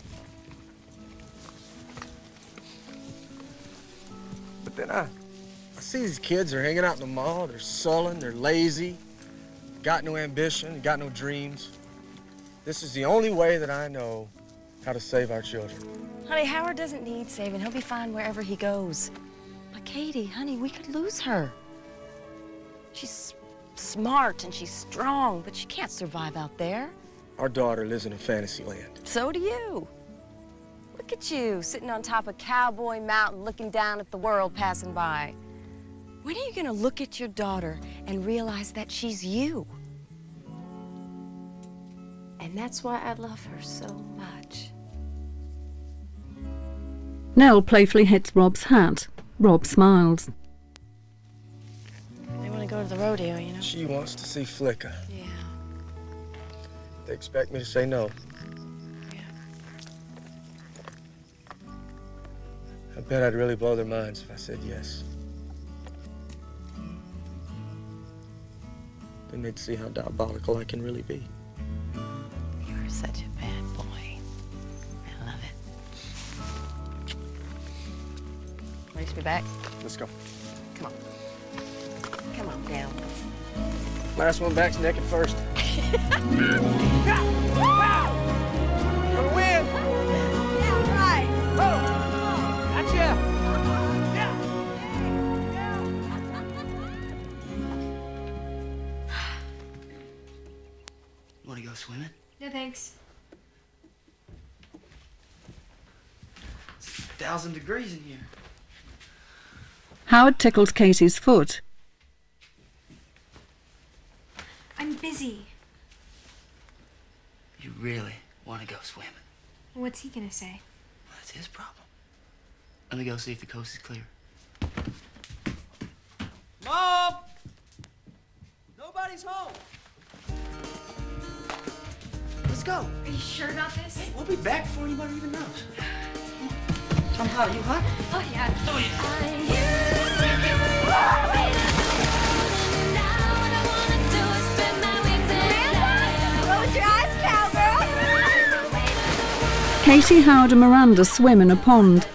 But then I, I see these kids are hanging out in the mall. They're sullen, they're lazy, got no ambition, got no dreams. This is the only way that I know how to save our children. Honey, Howard doesn't need saving. He'll be fine wherever he goes. But Katie, honey, we could lose her. She's smart and she's strong, but she can't survive out there. Our daughter lives in a fantasy land. So do you. Look at you, sitting on top of Cowboy Mountain, looking down at the world passing by. When are you gonna look at your daughter and realize that she's you? And that's why I love her so much. Nell playfully hits Rob's hat. Rob smiles. They want to go to the rodeo, you know? She wants to see Flicka. Yeah. They expect me to say no. Yeah. I bet I'd really blow their minds if I said yes. Then they'd see how diabolical I can really be. You're such a bad boy. I love it. Ready to be back? Let's go. Come on. Come on down. Last one back's naked first. Gonna win! Yeah, right. Oh, gotcha! Want to go swimming? No, thanks. It's a thousand degrees in here. Howard tickles Katie's foot. I'm busy. You really want to go swimming? What's he gonna say? Well, that's his problem. Let me go see if the coast is clear. Mom! Nobody's home. Let's go. Are you sure about this? Hey, we'll be back before anybody even knows. I'm hot. Are you hot? Oh, yeah. Oh, yeah. Close your eyes, cowgirl. Katie, Howard and Miranda swim in a pond.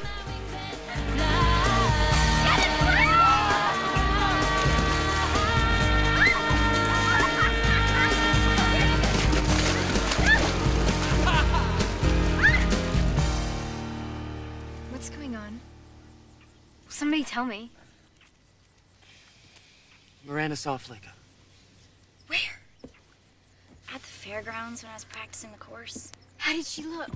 What's going on? Somebody tell me. Miranda saw Flicka. Where? At the fairgrounds when I was practicing the course. How did she look?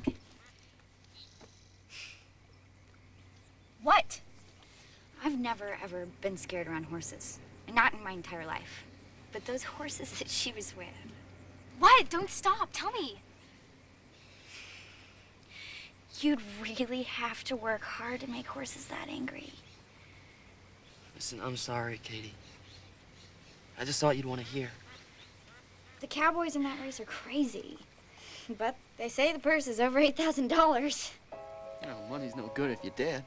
What? I've never, ever been scared around horses. Not in my entire life. But those horses that she was with. What? Don't stop. Tell me. You'd really have to work hard to make horses that angry. Listen, I'm sorry, Katie. I just thought you'd want to hear. The cowboys in that race are crazy. But they say the purse is over eight thousand dollars. You know, money's no good if you're dead.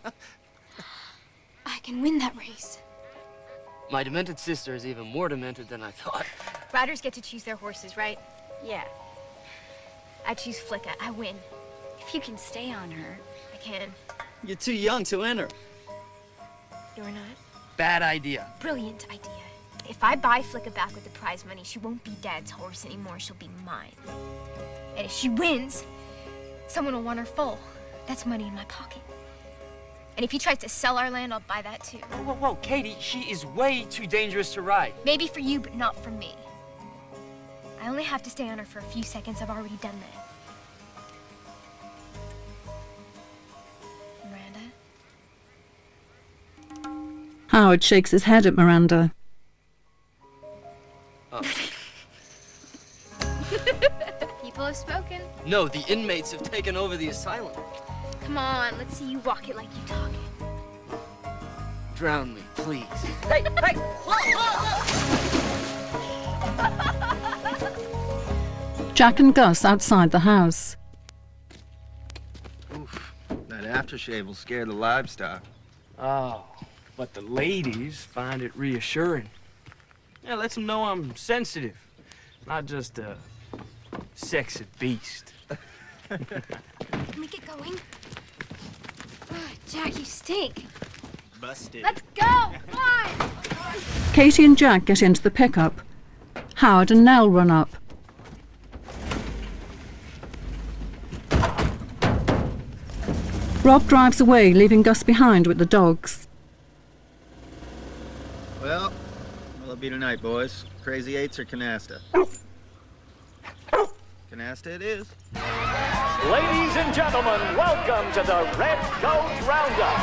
I can win that race. My demented sister is even more demented than I thought. Riders get to choose their horses, right? Yeah. I choose Flicka. I win. If you can stay on her. I can. You're too young to enter. You're not. Bad idea. Brilliant idea. If I buy Flicka back with the prize money, she won't be Dad's horse anymore. She'll be mine. And if she wins, someone will want her full. That's money in my pocket. And if he tries to sell our land, I'll buy that too. Whoa, whoa, whoa, Katie, she is way too dangerous to ride. Maybe for you, but not for me. I only have to stay on her for a few seconds. I've already done that. Miranda? Howard shakes his head at Miranda. Oh. People have spoken. No, the inmates have taken over the asylum. Come on, let's see you walk it like you talk it. Drown me, please. Hey, hey! Whoa, whoa! Jack and Gus outside the house. Oof, that aftershave will scare the livestock. Oh, but the ladies find it reassuring. Yeah, lets them know I'm sensitive, not just a sexy beast. Can we get going? Oh, Jack, you stink. Busted. Let's go! Come on! Katie and Jack get into the pickup. Howard and Nell run up. Rob drives away, leaving Gus behind with the dogs. Well, what'll it be tonight, boys? Crazy Eights or Canasta? Canasta it is. Ladies and gentlemen, welcome to the Red Coat Roundup.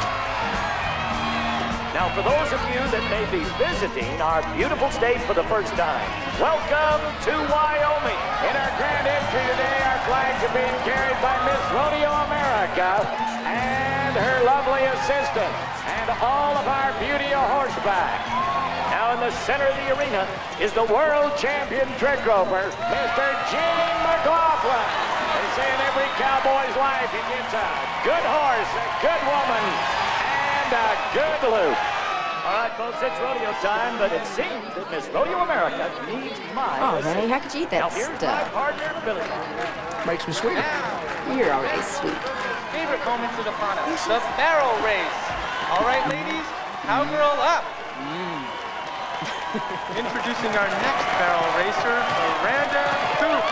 Now, for those of you that may be visiting our beautiful state for the first time, welcome to Wyoming. In our grand entry today, our flags are being carried by Miss Rodeo America and her lovely assistant, and all of our beauty of horseback. Now, in the center of the arena is the world champion trick roper, Mister Gene McLaughlin. They say in every cowboy's life, he gets a good horse, a good woman, and a good loop. All right, folks, it's rodeo time, but it seems that Miss Rodeo America needs my Oh, Ray, how could you eat that now, here's stuff? my partner, Billy. Makes me sweet. You're already sweet. Favorite moment to the upon us, the barrel race. All right, ladies, cowgirl up. Mm. Introducing our next barrel racer, Miranda Coop.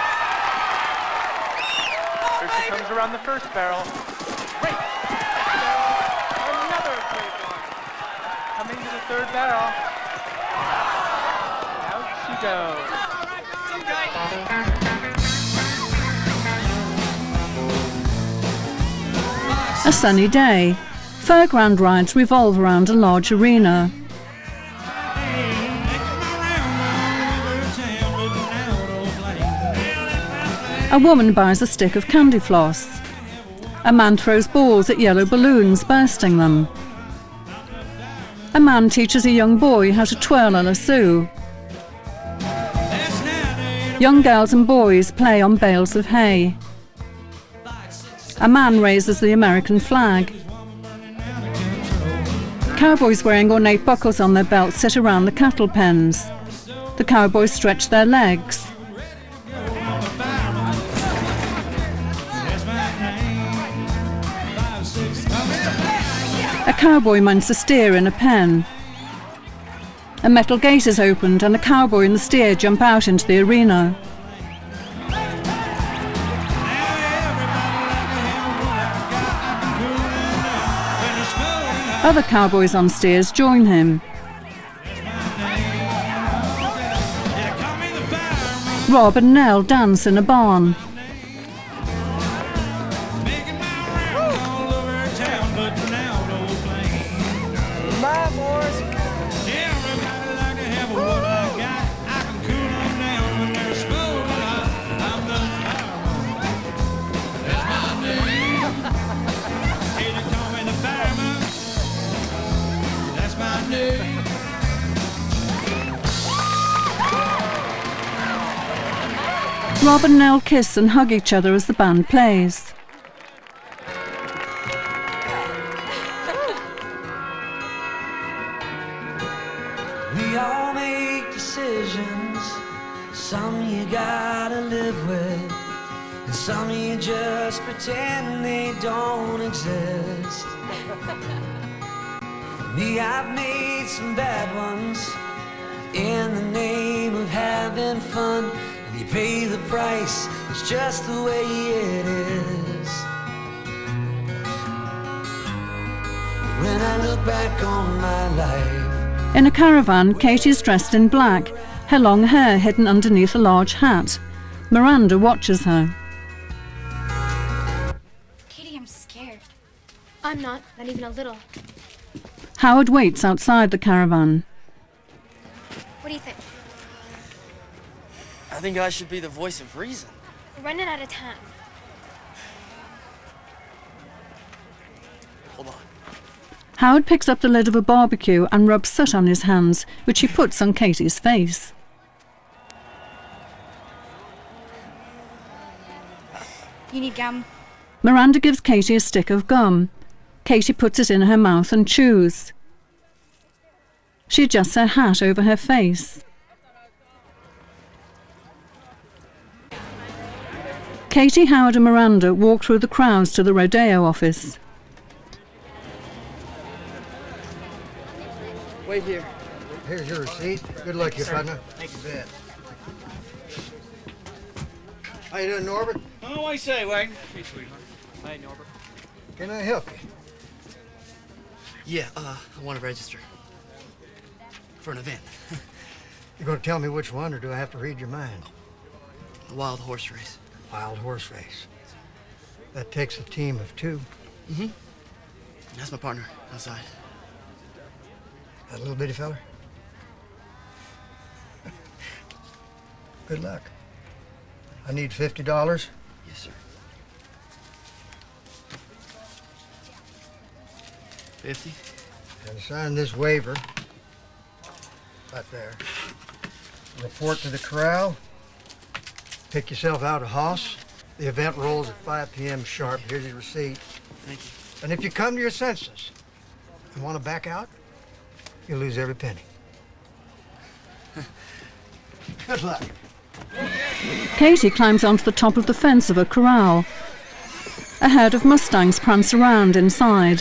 Here she comes around the first barrel. Great. Another great one. Coming to the third barrel. Out she goes. A sunny day. Fairground rides revolve around a large arena. A woman buys a stick of candy floss. A man throws balls at yellow balloons, bursting them. A man teaches a young boy how to twirl a lasso. Young girls and boys play on bales of hay. A man raises the American flag. Cowboys wearing ornate buckles on their belts sit around the cattle pens. The cowboys stretch their legs. A cowboy mounts a steer in a pen. A metal gate is opened and a cowboy and the steer jump out into the arena. Other cowboys on steers join him. Rob and Nell dance in a barn. Rob and Nell kiss and hug each other as the band plays. We all make decisions. Some you gotta live with, and some you just pretend they don't exist. Me, I've made some bad ones in the name of having fun. You pay the price, it's just the way it is. back on my life. In a caravan, Katie is dressed in black, her long hair hidden underneath a large hat. Miranda watches her. Katie, I'm scared. I'm not, not even a little. Howard waits outside the caravan. What do you think? I think I should be the voice of reason. We're running out of time. Hold on. Howard picks up the lid of a barbecue and rubs soot on his hands, which he puts on Katie's face. You need gum? Miranda gives Katie a stick of gum. Katie puts it in her mouth and chews. She adjusts her hat over her face. Katie, Howard and Miranda walk through the crowds to the rodeo office. Wait here. Here's your receipt. Good luck, you partner. Thank you, Ben. How you doing, Norbert? Oh, what do you say, Wayne? Hey, sweetheart. Hey, Norbert. Can I help you? Yeah, uh, I want to register. For an event. You gonna tell me which one, or do I have to read your mind? A wild horse race. Wild horse race. That takes a team of two. Mm-hmm. That's my partner outside. That little bitty feller? Good luck. I need fifty dollars. Yes, sir. Fifty? And sign this waiver. Right there. Report to the corral. Pick yourself out a hoss. The event rolls at five p m sharp. Here's your receipt. Thank you. And if you come to your senses and want to back out, you lose every penny. Good luck. Katie climbs onto the top of the fence of a corral. A herd of Mustangs prance around inside.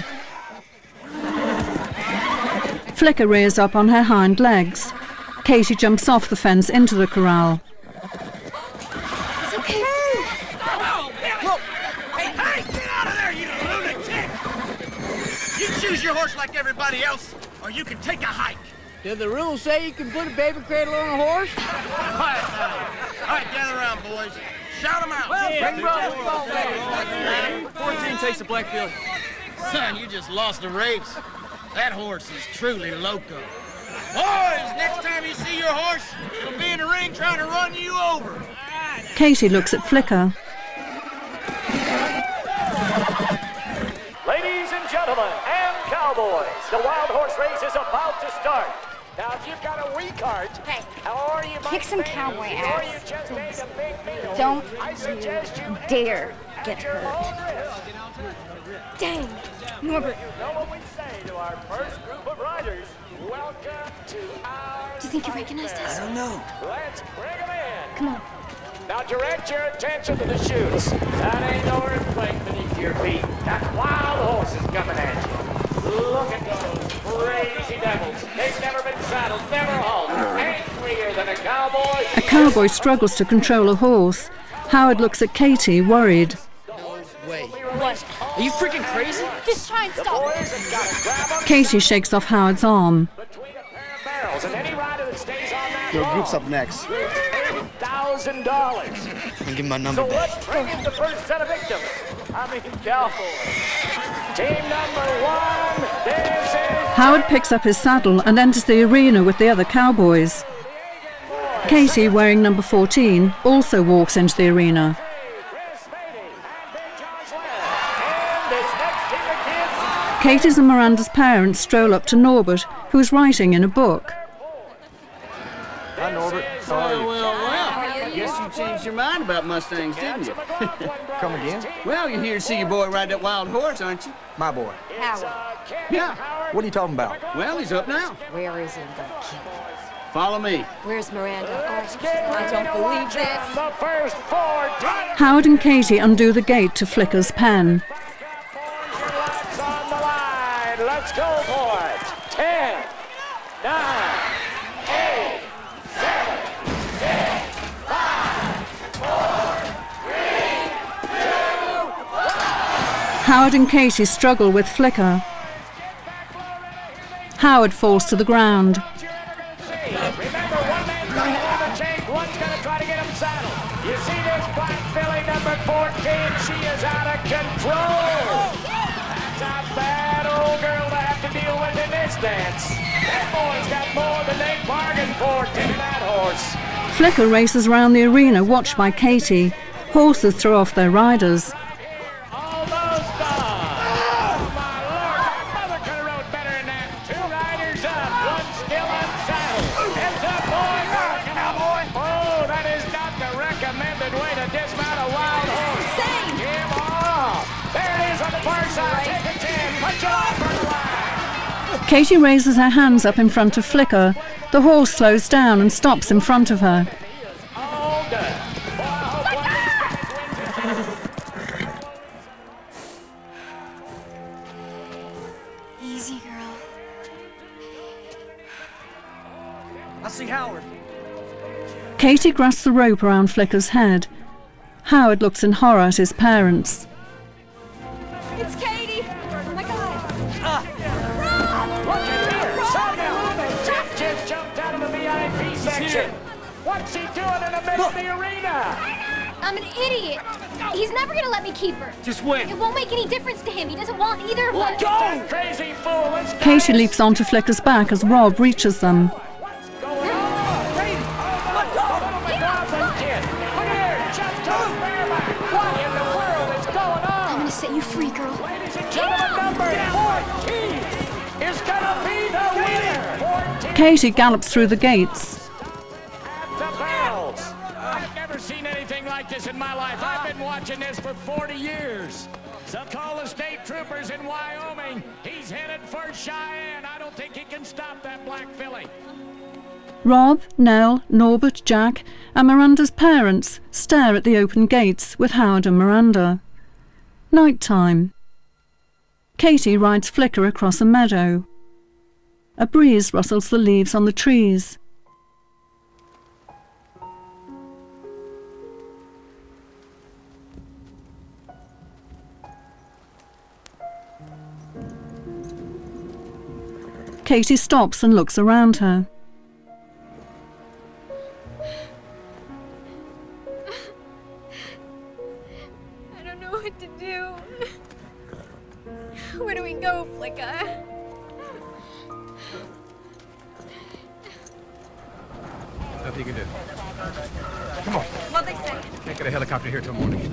Flicker rears up on her hind legs. Katie jumps off the fence into the corral. It's okay. Oh, look! Hey, hey, get out of there, you lunatic! You choose your horse like everybody else, or you can take a hike. Did the rules say you can put a baby cradle on a horse? Quiet now. All right, gather around, boys. Shout them out. Well, yeah, bring Rob the ball, baby. fourteen takes the Blackfield. Son, you just lost a race. That horse is truly loco. Boys, next time you see your horse, he'll be in the ring trying to run you over. Katie looks at Flicker. Ladies and gentlemen, and cowboys, the wild horse race is about to start. Now, if you've got a weak heart, Hey, or you might kick some faint, cowboy or ass. you just ate a big meal, Don't I suggest you dare get at your hurt. own risk. Dang. Norbert. You know what we say to our first group of riders? Welcome to our Do you think you recognized us? I don't know. Let's bring them in. Come on. Now direct your attention to the chutes. That ain't no earthquake beneath your feet. That wild horse is coming at you. Look at those crazy devils. They've never been saddled, never halt. Angrier than a cowboy. A cowboy struggles to control a horse. Howard looks at Katie, worried. Wait. What? Are you freaking crazy? Just try and stop it. Katie shakes off Howard's arm. Barrels, and any rider that stays on that Your long, group's up next. eight thousand dollars. I'll give him my number So back. let's bring in the first set of victims. I mean, cowboys. Team number one, this is Howard picks up his saddle and enters the arena with the other cowboys. Katie, wearing number fourteen, also walks into the arena. Katie's and Miranda's parents stroll up to Norbert, who is writing in a book. Hi, Norbert. Well, well, well. Guess you changed your mind about Mustangs, didn't you? Come again? Well, you're here to see your boy ride that wild horse, aren't you? My boy. Howard. Yeah. What are you talking about? Well, he's up now. Where is he gonna kill? Follow me. Where's Miranda? I don't believe this. the first four. Howard and Katie undo the gate to Flicker's pen. On the line. Let's go for it. Ten, nine, eight, seven, six, five, four, three, two, one. Howard and Katie struggle with Flicker. Howard falls to the ground. Remember, one man's going to hold the chain, one's going to try to get him saddled. You see this black filly, number fourteen, she is out of control. That's a bad old girl to have to deal with in this dance. That boy's got more than they bargained for, taking that horse. Flicker races round the arena, watched by Katie. Horses throw off their riders. Katie raises her hands up in front of Flicker. The horse slows down and stops in front of her. Easy, girl. I see Howard. Katie grasps the rope around Flicker's head. Howard looks in horror at his parents. It's Katie! Oh my God! Look at here! Sonia! Jeff just jumped out of the V I P section! What's he doing in the middle of the arena? I'm an idiot. He's never gonna let me keep her. Just win. It won't make any difference to him. He doesn't want either of us. Go! Crazy fool! Let's go! Katie leaps onto Flicker's back as Rob reaches them. I'm gonna set you free, girl. Ladies and gentlemen, number fourteen is gonna be the winner. fourteen Katie gallops through the gates. at the bells. I've never seen anything like this in my life. I've been watching this for forty years. So call the state troopers in Wyoming. He's headed for Cheyenne. I don't think he can stop that black filly. Rob, Nell, Norbert, Jack, and Miranda's parents stare at the open gates with Howard and Miranda. Night time. Katie rides Flicker across a meadow. A breeze rustles the leaves on the trees. Katie stops and looks around her. I don't know what to do. Where do we go, Flicka? Nothing you can do. Come on. What they say? Can't get a helicopter here till morning.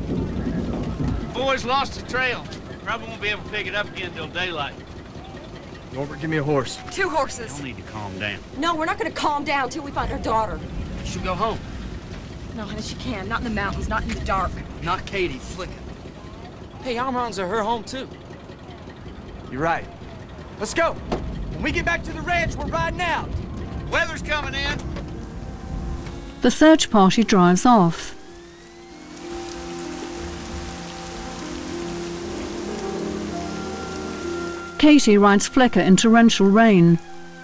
Boys lost the trail. Probably won't be able to pick it up again till daylight. Norbert, give me a horse. Two horses. You'll need to calm down. No, we're not going to calm down till we find our daughter. You should go home. No, honey, she can. Not in the mountains, not in the dark. Not Katie, Flicka. Hey, Almiron's are her home, too. You're right. Let's go. When we get back to the ranch, we're riding out. Weather's coming in. The search party drives off. Katie rides Flicker in torrential rain.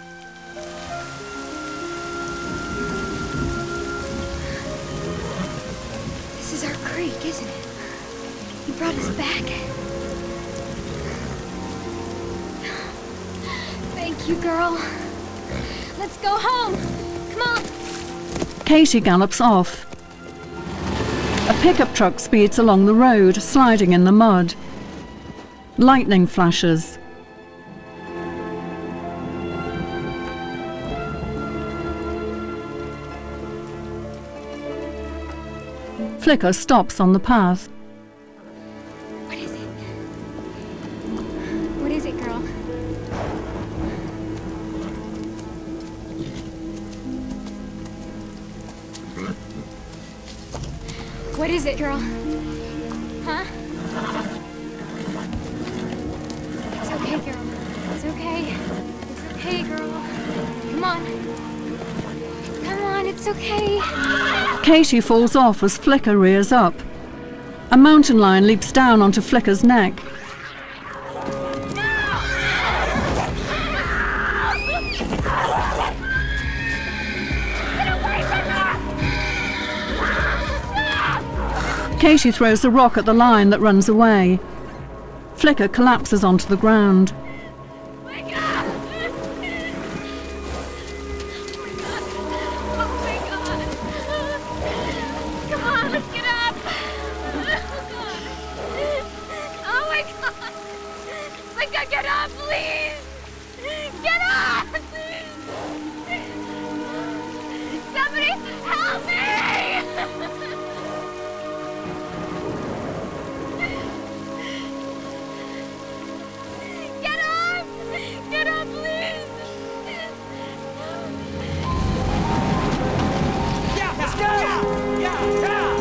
This is our creek, isn't it? You brought us back. Thank you, girl. Let's go home. Come on. Katie gallops off. A pickup truck speeds along the road, sliding in the mud. Lightning flashes. Flicker stops on the path. What is it? What is it, girl? What is it, girl? Huh? It's okay, girl. It's okay. It's okay, girl. Come on. Come on, it's okay. Katie falls off as Flicker rears up. A mountain lion leaps down onto Flicker's neck. Katie throws a rock at the lion that runs away. Flicker collapses onto the ground. up, please! Get up, please! Somebody help me! Get up! Get up, please! Yeah, let's go! Yeah, yeah,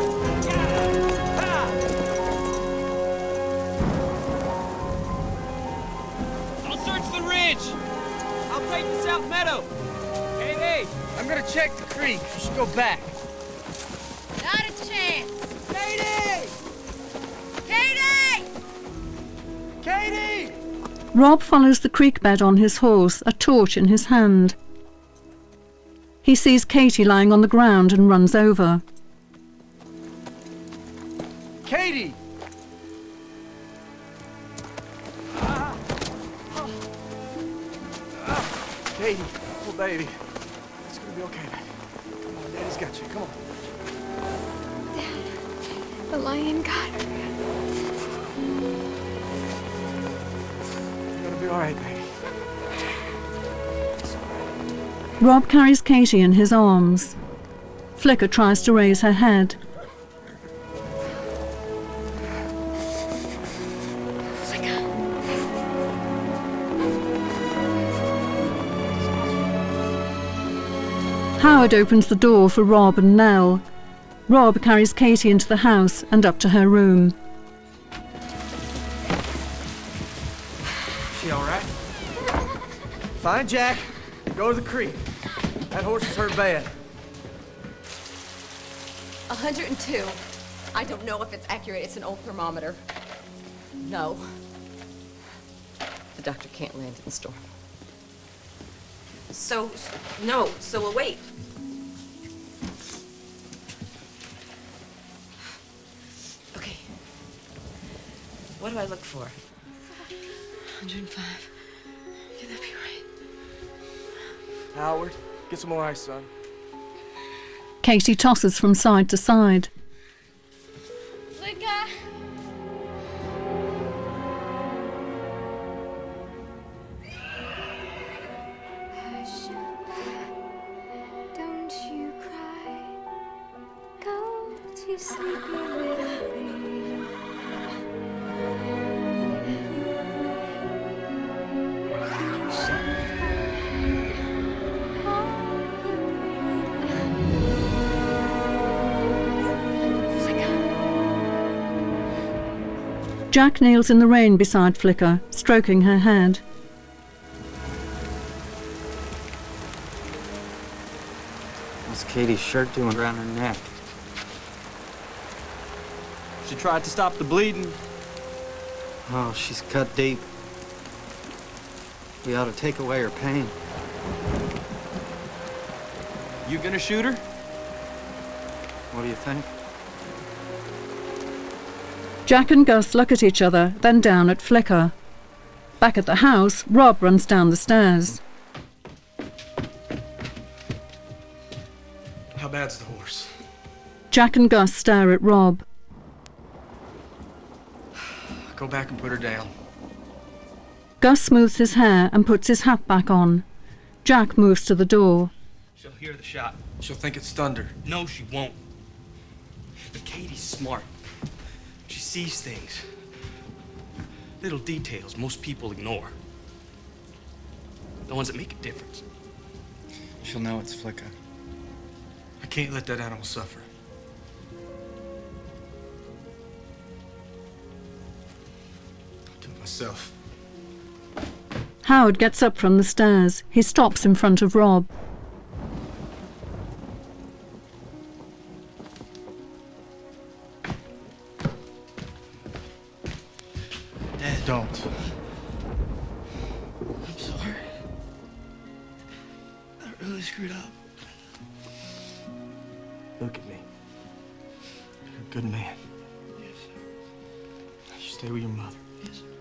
I'll search the ridge. I'll take the South Meadow. Katie! I'm gonna check the creek. You should go back. Not a chance. Katie! Katie! Katie! Rob follows the creek bed on his horse, a torch in his hand. He sees Katie lying on the ground and runs over. Katie! Ah. Oh. Ah. Katie, oh baby. It's gonna be okay, baby. Come on, Daddy's got you. Come on. The lion got her. You're gonna be all right, baby. Rob carries Katie in his arms. Flicker tries to raise her head. Howard opens the door for Rob and Nell. Rob carries Katie into the house and up to her room. She all right? Fine, Jack. Go to the creek. That horse is hurt bad. one hundred two. I don't know if it's accurate. It's an old thermometer. No. The doctor can't land in the storm. So, no, so we'll wait. Okay. What do I look for? one hundred five. Can that be right? Howard, get some more ice, son. Katie tosses from side to side. Flicka! Hush, don't you cry. Go to sleep, you little baby. You should Jack kneels in the rain beside Flicker, stroking her head. What's Katie's shirt doing around her neck? She tried to stop the bleeding. Oh, she's cut deep. We ought to take away her pain. You gonna shoot her? What do you think? Jack and Gus look at each other, then down at Flicker. Back at the house, Rob runs down the stairs. How bad's the horse? Jack and Gus stare at Rob. Go back and put her down. Gus smooths his hair and puts his hat back on. Jack moves to the door. She'll hear the shot. She'll think it's thunder. No, she won't. But Katie's smart. She sees things. Little details most people ignore. The ones that make a difference. She'll know it's Flicka. I can't let that animal suffer. I'll do it myself. Howard gets up from the stairs. He stops in front of Rob. Dad, don't. I'm sorry. I really screwed up. Look at me. You're a good man. Yes, sir. You stay with your mother. Yes, sir.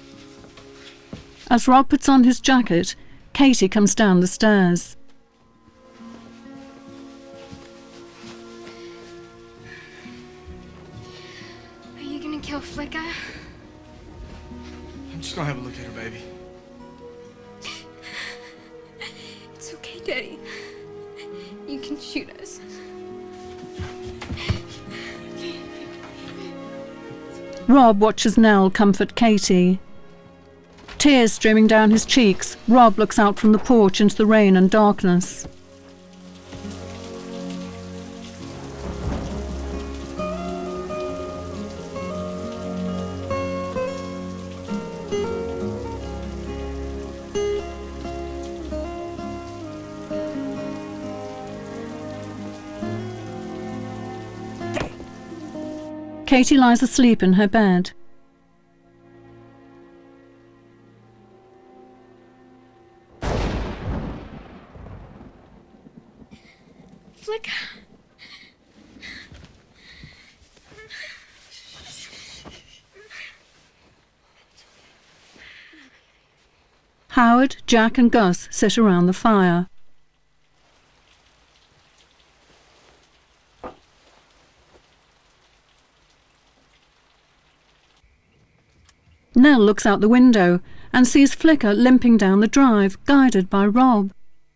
As Rob puts on his jacket, Katie comes down the stairs. Are you gonna kill Flicka? I'm just gonna have a look at her, baby. Daddy, you can shoot us. Rob watches Nell comfort Katie. Tears streaming down his cheeks, Rob looks out from the porch into the rain and darkness. Katie lies asleep in her bed. Flicker. Howard, Jack and Gus sit around the fire. Nell looks out the window and sees Flicker limping down the drive, guided by Rob.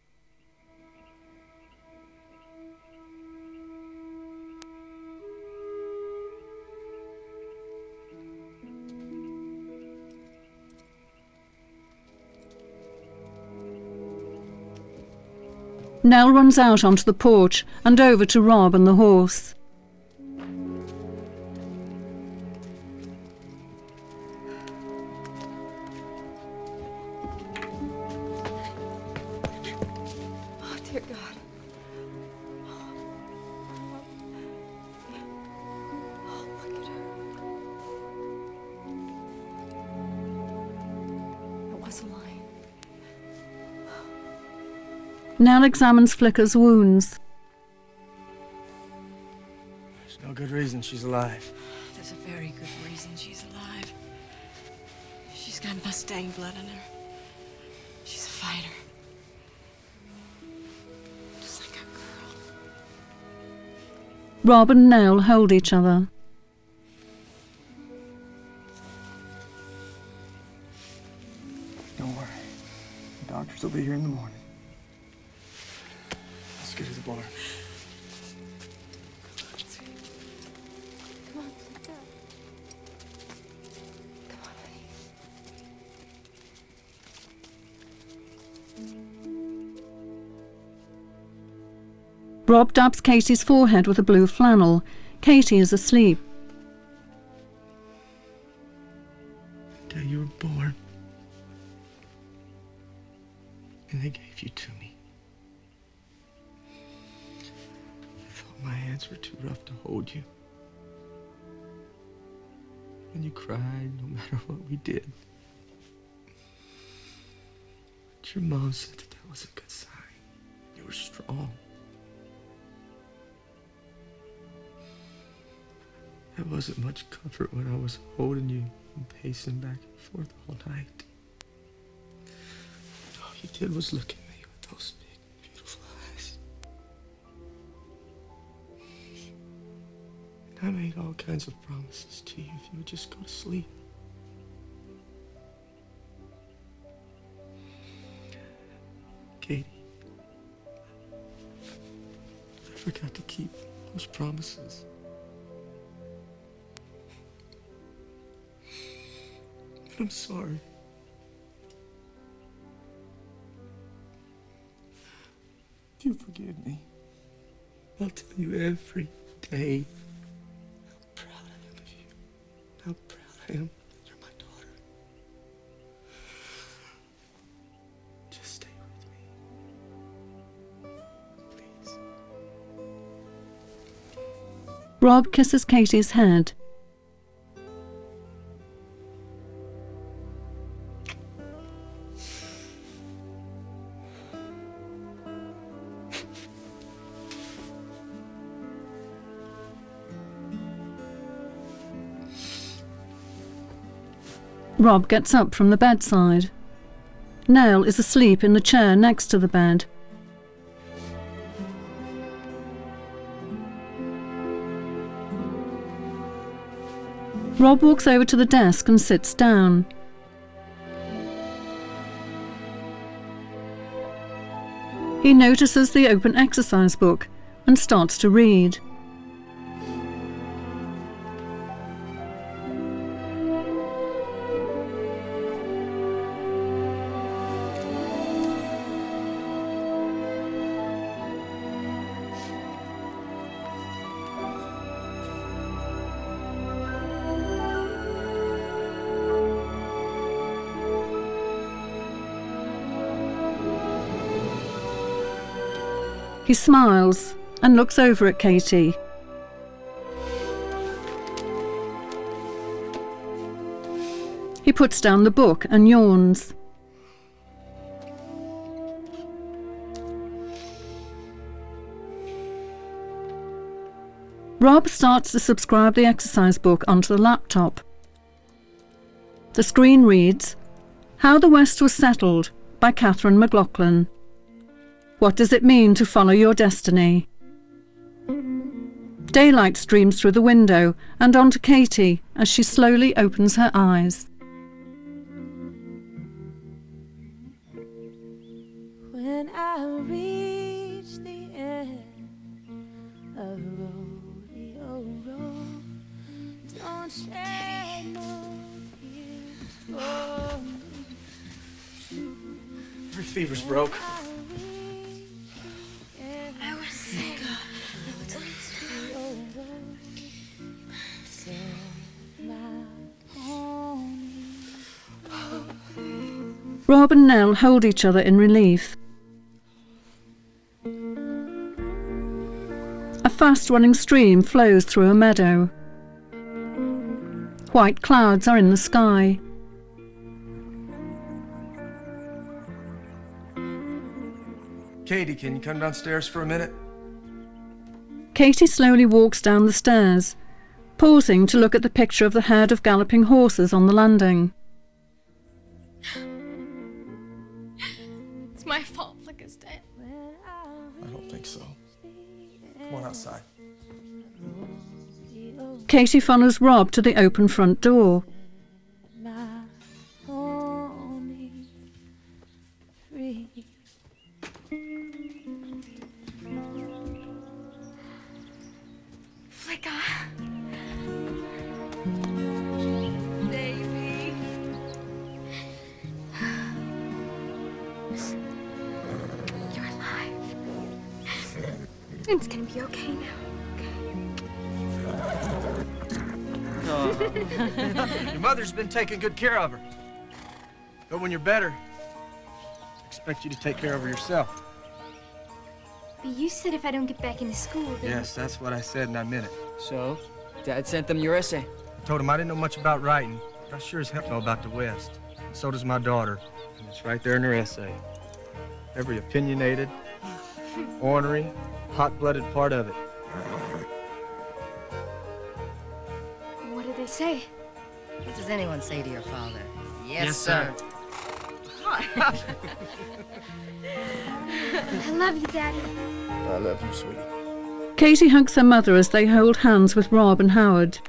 Nell runs out onto the porch and over to Rob and the horse. Oh, dear God. Oh, look at her. It wasn't lying. Nell examines Flicker's wounds. There's no good reason she's alive. There's a very good reason she's alive. She's got Mustang blood in her. She's a fighter. Just like our girl. Rob and Nell hold each other. Don't worry. The doctors will be here in the morning. Let's get to the barn. Come on, Flicker. Come on, honey. Rob dabs Katie's forehead with a blue flannel. Katie is asleep. The day you were born. And they gave you to me. I thought my hands were too rough to hold you. And you cried no matter what we did. But your mom said that that was a good sign. You were strong. There wasn't much comfort when I was holding you and pacing back and forth all night. All you did was look at me with those big, beautiful eyes. And I made all kinds of promises to you if you would just go to sleep. Katie, I forgot to keep those promises. But I'm sorry. If you forgive me, I'll tell you every day how proud I am of you. How proud I am that you're my daughter. Just stay with me. Please. Rob kisses Katie's head. Rob gets up from the bedside. Nell is asleep in the chair next to the bed. Rob walks over to the desk and sits down. He He notices the open exercise book and starts to read. He smiles and looks over at Katie. He puts down the book and yawns. Rob starts to subscribe the exercise book onto the laptop. The screen reads, How the West Was Settled by Catherine McLaughlin. What does it mean to follow your destiny? Daylight streams through the window and onto Katie as she slowly opens her eyes. When I reach the end of Rodeo Road, don't shed no tears for me. Her fever's broke. I was sick. Rob and Nell hold each other in relief. A fast-running stream flows through a meadow. White clouds are in the sky. Katie, can you come downstairs for a minute? Katie slowly walks down the stairs, pausing to look at the picture of the herd of galloping horses on the landing. It's my fault Flicka's dead. I don't think so. Come on outside. Katie follows Rob to the open front door. Flicka. Baby. You're alive. It's gonna be okay now. Your mother's been taking good care of her. But when you're better, I expect you to take care of her yourself. But you said if I don't get back into school, then... Yes, that's what I said, and I meant it. So, Dad sent them your essay. I told him I didn't know much about writing, but I sure as hell know about the West. And so does my daughter. And it's right there in her essay. Every opinionated, ornery, hot-blooded part of it. What did they say? What does anyone say to your father? Yes, Yes, sir. sir. I love you, Daddy. I love you, sweetie. Katie hugs her mother as they hold hands with Rob and Howard.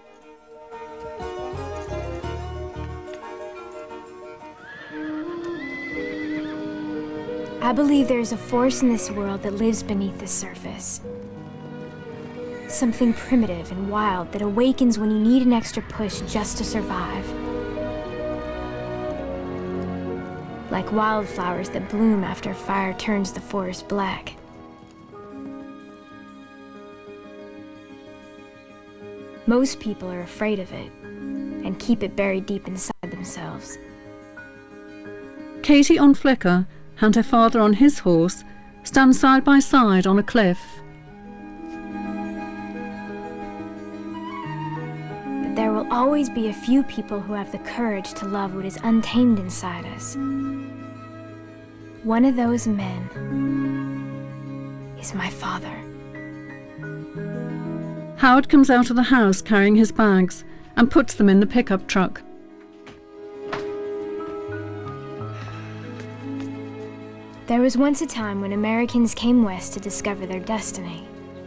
I believe there is a force in this world that lives beneath the surface. Something primitive and wild that awakens when you need an extra push just to survive. Like wildflowers that bloom after fire turns the forest black. Most people are afraid of it and keep it buried deep inside themselves. Katie on Flicker and her father on his horse stand side by side on a cliff. But there will always be a few people who have the courage to love what is untamed inside us. One of those men is my father. Howard comes out of the house carrying his bags and puts them in the pickup truck. There was once a time when Americans came west to discover their destiny.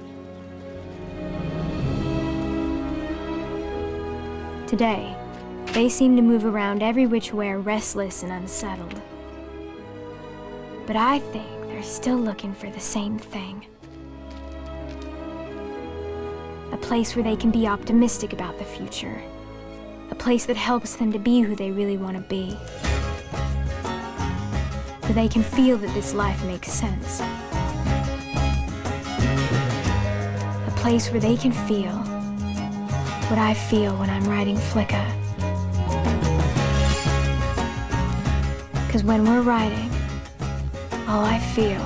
Today, they seem to move around every which way, restless and unsettled. But I think they're still looking for the same thing. A place where they can be optimistic about the future. A place that helps them to be who they really want to be. Where they can feel that this life makes sense. A place where they can feel what I feel when I'm writing Flicka. Because when we're writing, all I feel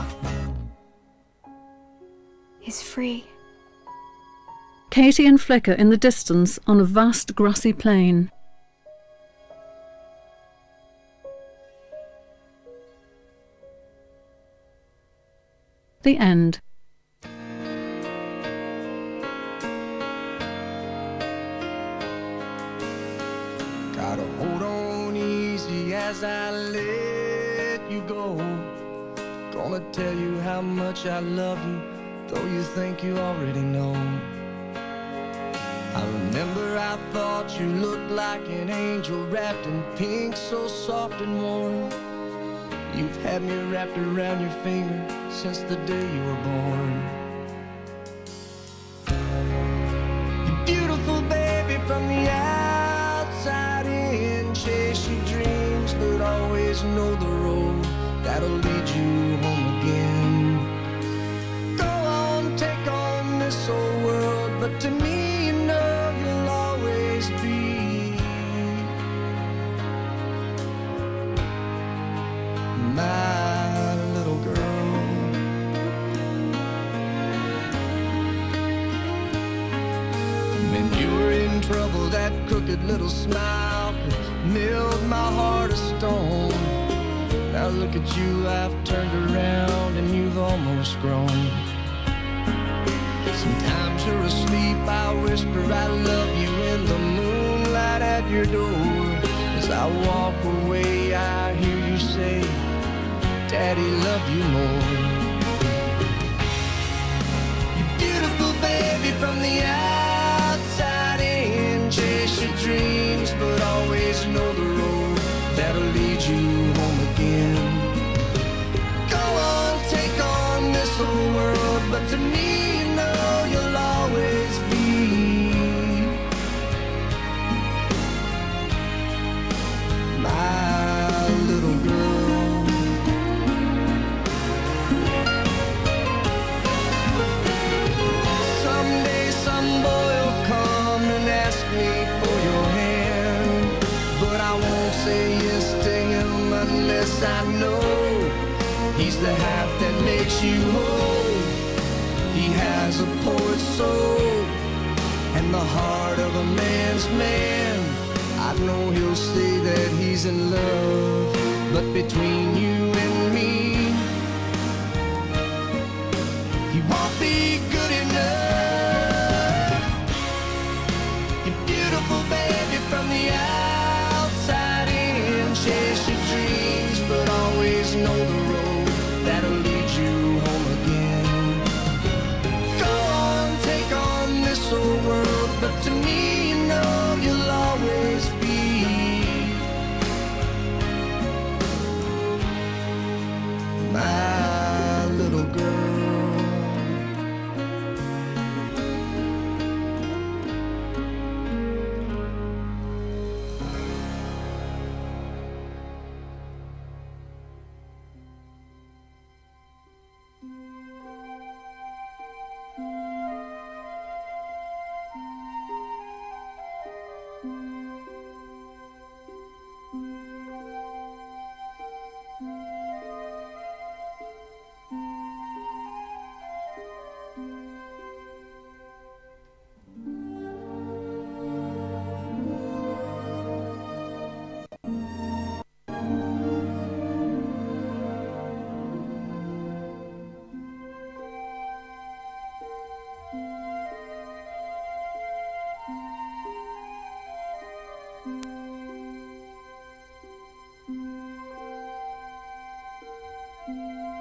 is free. Katie and Flicka in the distance on a vast grassy plain. The end. Gotta hold on easy as I let you go. Gonna tell you how much I love you, though you think you already know. I remember I thought you looked like an angel wrapped in pink, so soft and warm. You've had me wrapped around your finger since the day you were born. You're beautiful, baby, from the outside in. Chase your dreams, but always know the road that'll lead you home again. Go on, take on this old world, but to me, you know you'll always be my little girl. When you were in trouble, that crooked little smile could melt my heart of stone. Now look at you, I've turned around and you've almost grown. Sometimes you're asleep, I whisper I love you in the moonlight at your door. As I walk away, I hear you say, Daddy, love you more. You're beautiful, baby, from the outside in. Chase your dreams, but always know the road that'll lead you home again. Go on, take on this whole world, but to me, you know you'll always be my little girl. Someday some boy will come and ask me for your hand, but I won't say yes to him unless I know he's the half that makes you whole. He has a poet's soul and the heart of a man's man. I know he'll say that he's in love, but between you and me, he won't be good enough. You're beautiful, baby, from the outside in. Chase your dreams, but always know the road that'll lead you home again. Go on, take on this old world, but to me, you know you'll always be my little girl. Thank you.